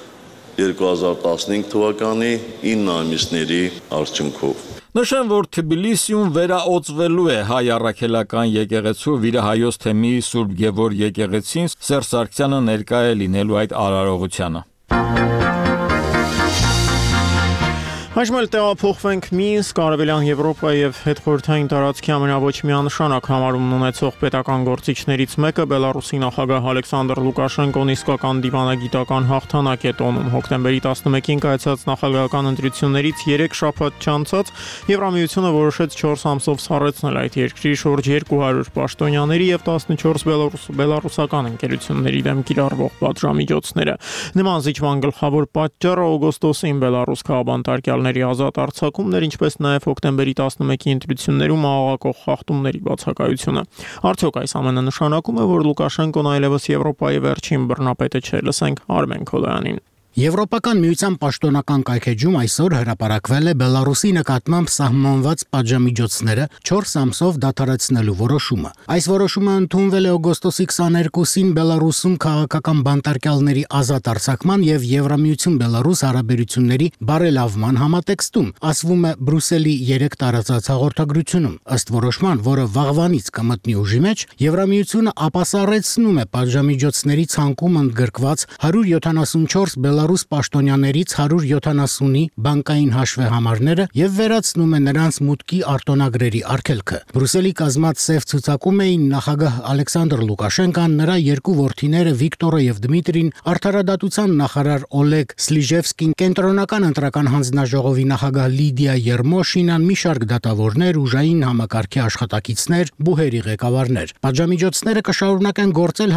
2015 թվականի 9 ամիսների արդյունքով։ Նշեմ, որ Թբիլիսիում վերաօծվելու է հայ առաքելական եկեղեցու Վիրահայոց թեմի Սուրբ Գևորգ եկեղեցին, Սերժ Սարգսյանը ներկա է լինելու այդ արարողությանը։ Այժմ էլ տեղափոխվենք Մինսկ, Արևելյան Եվրոպա եւ հետխորհրդային տարածքի ամենաոչ միանշանակ համարումն ունեցող պետական գործիչներից մեկը Բելարուսի նախագահ Ալեքսանդր Լուկաշենկոն իսկական դիվանագիտական հաղթանակ է տոնում։ Հոկտեմբերի 11-ին կայացած նախագահական ընտրություններից 3 շաբաթ չանցած Եվրամիությունը որոշեց 4 ամսով սառեցնել այդ երկրի շուրջ 200 պաշտոնյաների եւ 14 բելարուսական ընկերությունների դեմ կիրառվող պատժամիջոցները։ Նման զիջման գլխավոր պատճառը օգոստոսին Բելարուս քաղաքապետարանի ազատ արձակումներ, ինչպես նաև հոկտեմբերի 11-ի ընտրություններում աղաղակող խախտումների բացակայությունը։ Արդյոք այս ամենը նշանակում է, որ Լուկաշենկոն այլևս Եվրոպայի վերջին բռնապետը չէ։ Լսենք Արմեն Քոլոյանին։ Եվրոպական միության պաշտոնական կայքեջում այսօր հրապարակվել է Բելարուսի նկատմամբ սահմանված պատժամիջոցները 4 ամսով դադարեցնելու որոշումը։ Այս որոշումը ընդունվել է օգոստոսի 22-ին Բելարուսում քաղաքական բանտարկյալների ազատ արձակման եւ Եվրամիություն Բելարուս հարաբերությունների բարելավման համատեքստում, ասվում է Բրյուսելի 3 տարածած հաղորդագրությունում։ Ըստ որոշման, որը վաղվանից կմտնի ուժի մեջ, Եվրամիությունը ապասառեցնում է պատժամիջոցների ցանկում ընդգրկված 174 Բելարուս պաշտոնյաներից 170-ի բանկային հաշվեհամարները եւ վերացնում է նրանց մուտքի արտոնագրերի արգելքը։ Բրյուսելի կազմած սև ցուցակում էին նախագահ Ալեքսանդր Լուկաշենկան, նրա երկու որդիները Վիկտորը եւ Դմիտրին, արդարադատության նախարար Օլեգ Սլիժևսկին, կենտրոնական ընտրական հանձնաժողովի նախագահ Լիդիա Երմոշինան, մի շարք դատավորներ, ուժային համակարգի աշխատակիցներ, բուհերի ղեկավարներ։ Պատժամիջոցները կշարունակեն գործել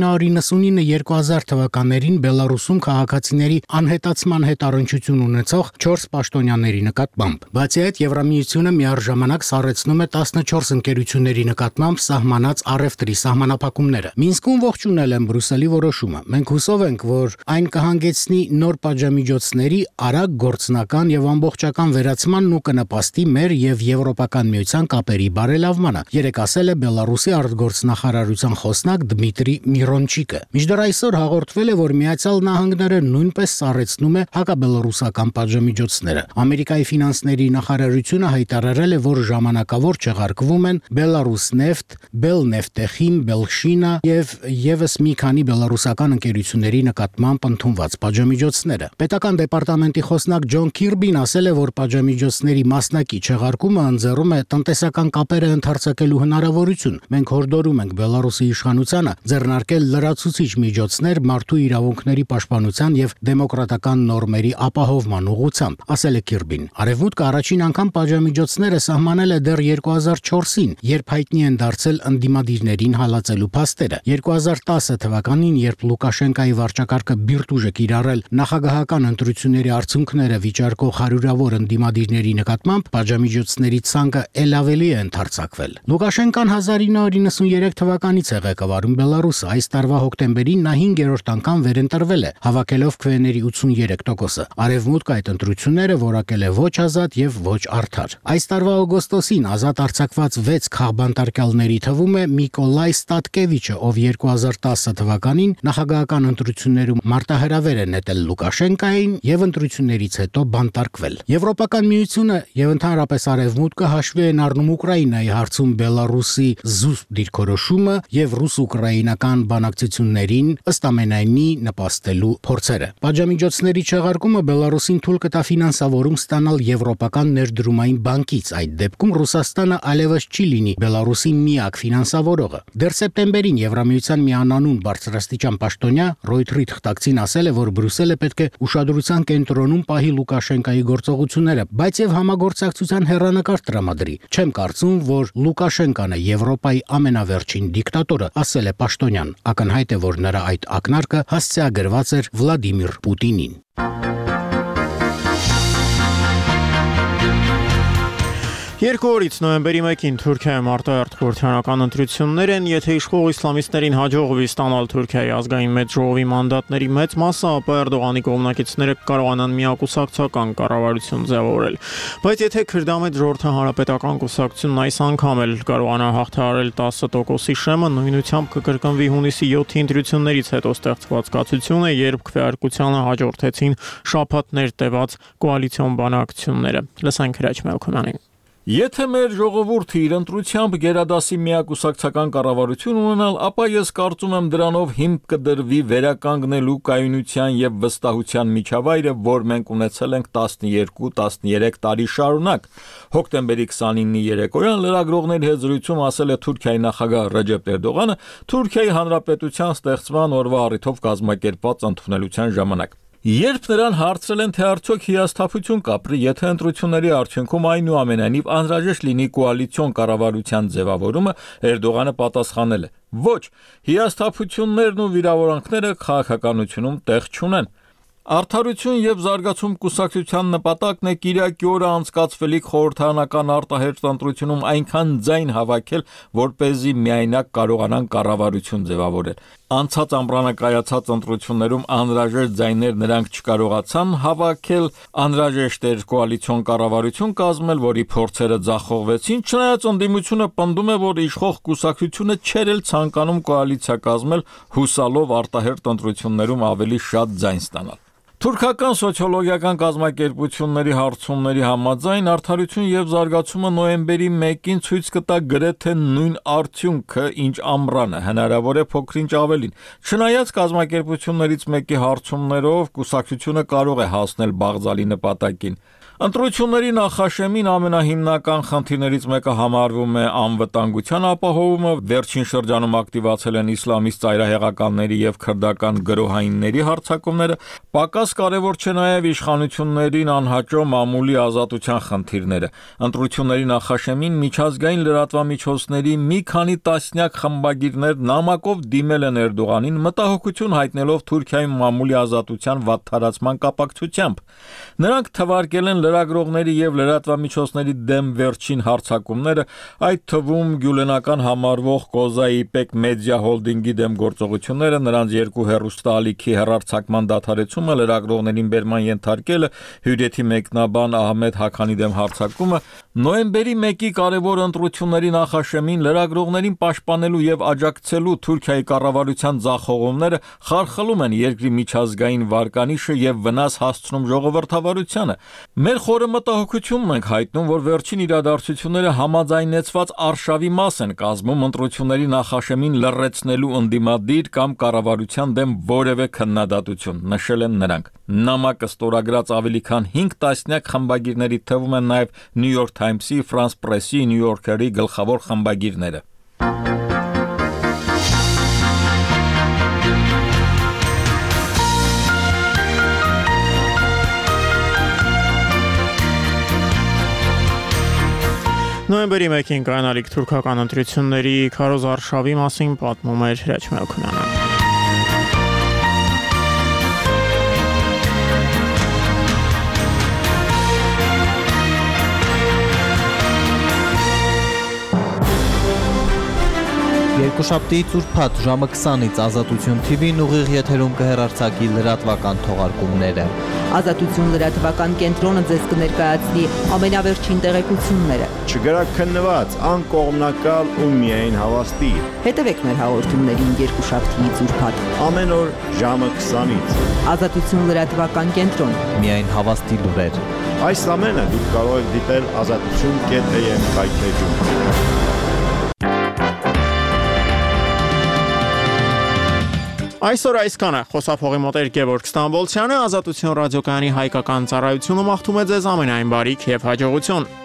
1999-2000 թվականներին Բելարուսում քաղաքացիների անհետացման հետ առնչություն ունեցող 4 պաշտոնյաների նկատմամբ։ Բացի այդ, Եվրամիությունը միառժամանակ սառեցնում է 14 ընկերությունների նկատմամբ սահմանած առևտրի սահմանափակումները։ Մինսկում ողջունել են Բրյուսելի որոշումը։ Մենք հուսով ենք, որ այն կհանգեցնի նոր պատժամիջոցների արագ գործնական եւ ամբողջական վերացմանն ու կնպաստի մեր եւ Եվրոպական միության կապերի բարելավմանը, երեկ ասել է Բելարուսի արտգործնախարարության խոսնակ Դմիտրի Միրոնչիկը։ Մինչդեռ այսօր հաղորդվել է, որ Միացյալ Նահանգները նույնպես սառեցնում է հակաբելարուսական պատժամիջոցները։ Ամերիկայի ֆինանսների նախարարությունը հայտարարել է, որ ժամանակավոր չեղարկվում են Belarusneft, Belneftechim, Belshina եւ եւս մի քանի բելարուսական ընկերությունների նկատմամբ ընդունված պատժամիջոցները։ Պետական դեպարտամենտի խոսնակ Ջոն Քիրբին ասել է, որ պատժամիջոցների մասնակի չեղարկումը ընձեռում է տնտեսական կապերը ընդարձակելու հնարավորություն։ Մենք հորդորում ենք Բելարուսի իշխանությանը ձեռնարկել լրացուցիչ միջոցներ մարդու իրավունքների պաշտպանության եւ դեմոկրատական նորմերի ապահովման ուղղությամբ, ասել է Քիրբին։ Արևմուտքը առաջին անգամ պատժամիջոցները սահմանել է դեռ 2004-ին, երբ հայտնի են դարձել ընդդիմադիրներին հալածելու փաստերը։ 2010 թվականին, երբ Լուկաշենկայի վարչակարգը բիրտուժ է կիրառել նախագահական ընտրությունների արդյունքները վիճարկող հարյուրավոր ընդդիմադիրների նկատմամբ, պատժամիջոցների ցանկը ել ավելի է ընդարձակվել։ Լուկաշենկան 1993 թվականից է ղեկավարում Բելարուսը։ Այս տարվա հոկտեմբերին նա 5-րդ անգամ վերընտրվել է, հավաքելով քվեների 83%-ը։ Արևմուտքը այդ ընտրությունները որակել է ոչ ազատ եւ ոչ արդար։ Այս տարվա օգոստոսին ազատ արձակված 6 քաղաքապետարների թվում է Միկոլայ Ստատկևիչը, ով 2010 թվականին նախագահական ընտրություններում մարտահրավեր է նետել Լուկաշենկային եւ ընտրություններից հետո բանտարկվել։ Եվրոպական միությունը եւ ընդհանրապես Արևմուտքը հաշվի են առնում Ուկրաինայի հարցում Բելարուսի զուսպ դիրքորոշումը եւ ռուս-ուկրաինական բանակցություններին ըստ ամենայնի նպաստելու փորձերը։ Պատժամիջոցների չեղարկումը Բելարուսին թույլ կտա ֆինանսավորում ստանալ Եվրոպական ներդրումային բանկից։ Այդ դեպքում Ռուսաստանը այլևս չի լինի Բելարուսի միակ ֆինանսավորողը։ Դեռ սեպտեմբերին Եվրամիության մի անանուն բարձրաստիճան պաշտոնյա Ռոյթերի թղթակցին ասել է, որ Բրյուսելը պետք է ուշադրության կենտրոնում պահի Լուկաշենկայի գործողությունները, բայց եւ համագործակցության հեռանկար տրամադրի։ Չեմ կարծում, որ Լուկաշենկան է Եվրոպայի ամենավերջին դիկտատորը, ասել է պաշտոնյան։ Ակնհայտ է, որ նրա այդ ակնարկը հասցեագրված էր Վլադիմիր Պուտինին։ Երկու օրից նոյեմբերի 1-ին Թուրքիայում արտահերթ խորհրդարանական ընտրություններ են, եթե իշխող իսլամիստներին հաջողվի ստանալ Թուրքիայի ազգային մեծ ժողովի մանդատների մեծ մասը, ապա Էրդողանի կողմնակիցները կարողանան միակուսակցական կառավարություն ձևավորել։ Բայց եթե Քրդամետ ժողովրդի հանրապետական կուսակցությունն այս անգամ էլ կարողանա հաղթահարել 10%-ի շեմը, նույնությամբ կկրկնվի հունիսի 7-ի ընտրություններից հետո ստեղծված կացությունը, երբ քվեարկությանը հաջորդեցին շաբաթներ տևած կոալիցիոն բանակցությունները։ Լսենք Հրաչ Մելքոնյանին։ Եթե մեր ժողովուրդը իր ընտրությամբ գերադասի միակուսակցական կառավարություն ունենալ, ապա ես կարծում եմ դրանով հիմք կդրվի վերականգնելու կայունության եւ վստահության միջավայրը, որ մենք ունեցել ենք 12-13 տարի շարունակ։ Հոկտեմբերի 29-ի երեկոյան լրագրողների հետ զրույցում ասել է Թուրքիայի նախագահ Ռեջեփ Էրդողանը Թուրքիայի հանրապետության ստեղծման օրվա առիթով կազմակերպված ընդունելության ժամանակ։ Երբ նրան հարցրել են, թե արդյոք հիասթափություն կապրի, եթե ընտրությունների արդյունքում այնուամենայնիվ անհրաժեշտ լինի կոալիցիոն կառավարության ձևավորումը, Էրդողանը պատասխանել է. ոչ, հիասթափություններն ու վիրավորանքները քաղաքականությունում տեղ չունեն։ Արդարություն եւ զարգացում կուսակցության նպատակն է Կիրակի օրը անցկացվելիք խորհրդարանական արտահերթ ընտրությունում այնքան ձայն հավաքել, որպեսզի միայնակ կարողանան կառավարություն ձևավորել։ Անցած ամռանը կայացած ընտրություններում անհրաժեշտ ձայներ նրանք չկարողացան հավաքել, անհրաժեշտ էր կոալիցիոն կառավարություն կազմել, որի փորձերը ձախողվեցին, չնայած ընդդիմությունը պնդում է, որ իշխող կուսակցությունը չէր էլ ցանկանում կոալիցիա կազմել, հուսալով արտահերթ ընտրություններում ավելի շատ ձայն ստանալ։ Թուրքական սոցիոլոգիական կազմակերպությունների հարցումների համաձայն արդարություն եւ զարգացումը նոյեմբերի 1-ին ցույց կտա գրեթե նույն արդյունքը, ինչ ամռանը, հնարավոր է փոքրինչ ավելին։ Չնայած կազմակերպություններից մեկի հարցումներով կուսակցությունը կարող է հասնել բաղձալի նպատակին։ Ընտրությունների նախաշեմին ամենահիմնական խնդիրներից մեկը համարվում է անվտանգության ապահովումը, վերջին շրջանում ակտիվացել են իսլամիստ ծայրահեղականների եւ քրդական գրոհայինների հարձակումները, պակաս կարևոր չէ նաեւ իշխանություններին անհաճո մամուլի ազատության խնդիրները։ Ընտրությունների նախաշեմին միջազգային լրատվամիջոցների մի քանի տասնյակ խմբագիրներ նամակով դիմել են Էրդողանին, մտահոգություն հայտնելով Թուրքիայում մամուլի ազատության վատթարացման կապակցությամբ։ Նրանք թվարկել են լրագրողների եւ լրատվամիջոցների դեմ վերջին հարձակումները, այդ թվում գյուլենական համարվող Կոզայի Իպեք մեդիա հոլդինգի դեմ գործողությունները, նրանց երկու հեռուստաալիքի հեռարձակման դադարեցումը, լրագրողներին բերման ենթարկելը, հյուրեթի մեկնաբան Ահմեդ Հաքանի դեմ հարձակումը, նոյեմբերի 1-ի կարևոր ընտրությունների նախաշեմին լրագրողներին պաշտպանելու եւ աջակցելու Թուրքիայի կառավարության ձախողումները խարխլում են երկրի միջազգային վարկանիշը եւ վնաս հասցնում ժողովրդավարությանը։ Մեր խորը մտահոգությունն ենք հայտնում, որ վերջին իրադարձությունները համաձայնեցված արշավի մաս են կազմում ընտրությունների նախաշեմին լռեցնելու ընդդիմադիր կամ կառավարության դեմ որևէ քննադատություն, նշել են նրանք։ Նամակը ստորագրած ավելի քան 5 տասնյակ խմբագիրների թվում են նաև New York Times-ի, France Press-ի, New Yorker-ի գլխավոր խմբագիրները։ Նոյեմբերի 1-ին կայանալիք թուրքական ընտրությունների քարոզ արշավի մասին պատմում էր Հրաչ Մելքոնյանը։ Երկուշաբթի ծուրփաթ ժամը 20-ից Ազատություն TV-ն ուղիղ եթերում կհեռարձակի լրատվական թողարկումները։ Ազատություն լրատվական կենտրոնը ձեզ կներկայացնի ամենավերջին տեղեկությունները։ Չգրաքննված, անկողմնակալ ու միայն հավաստի։ Հետևեք մեր հաղորդումներին երկուշաբթի ծուրփաթ։ Ամեն օր ժամը 20-ից։ Ազատություն լրատվական կենտրոն։ Միայն հավաստի լուրեր։ Այս ամենը դուք կարող եք դիտել azatutun.am կայքեջում։ Այսօր այսքանը խոսափողի մոտ էր Գևորգ Ստամբոլցյանը, Ազատություն ռադիոկայանի հայկական ծառայությունը մաղթում է ձեզ ամենայն բարիք եւ հաջողություն։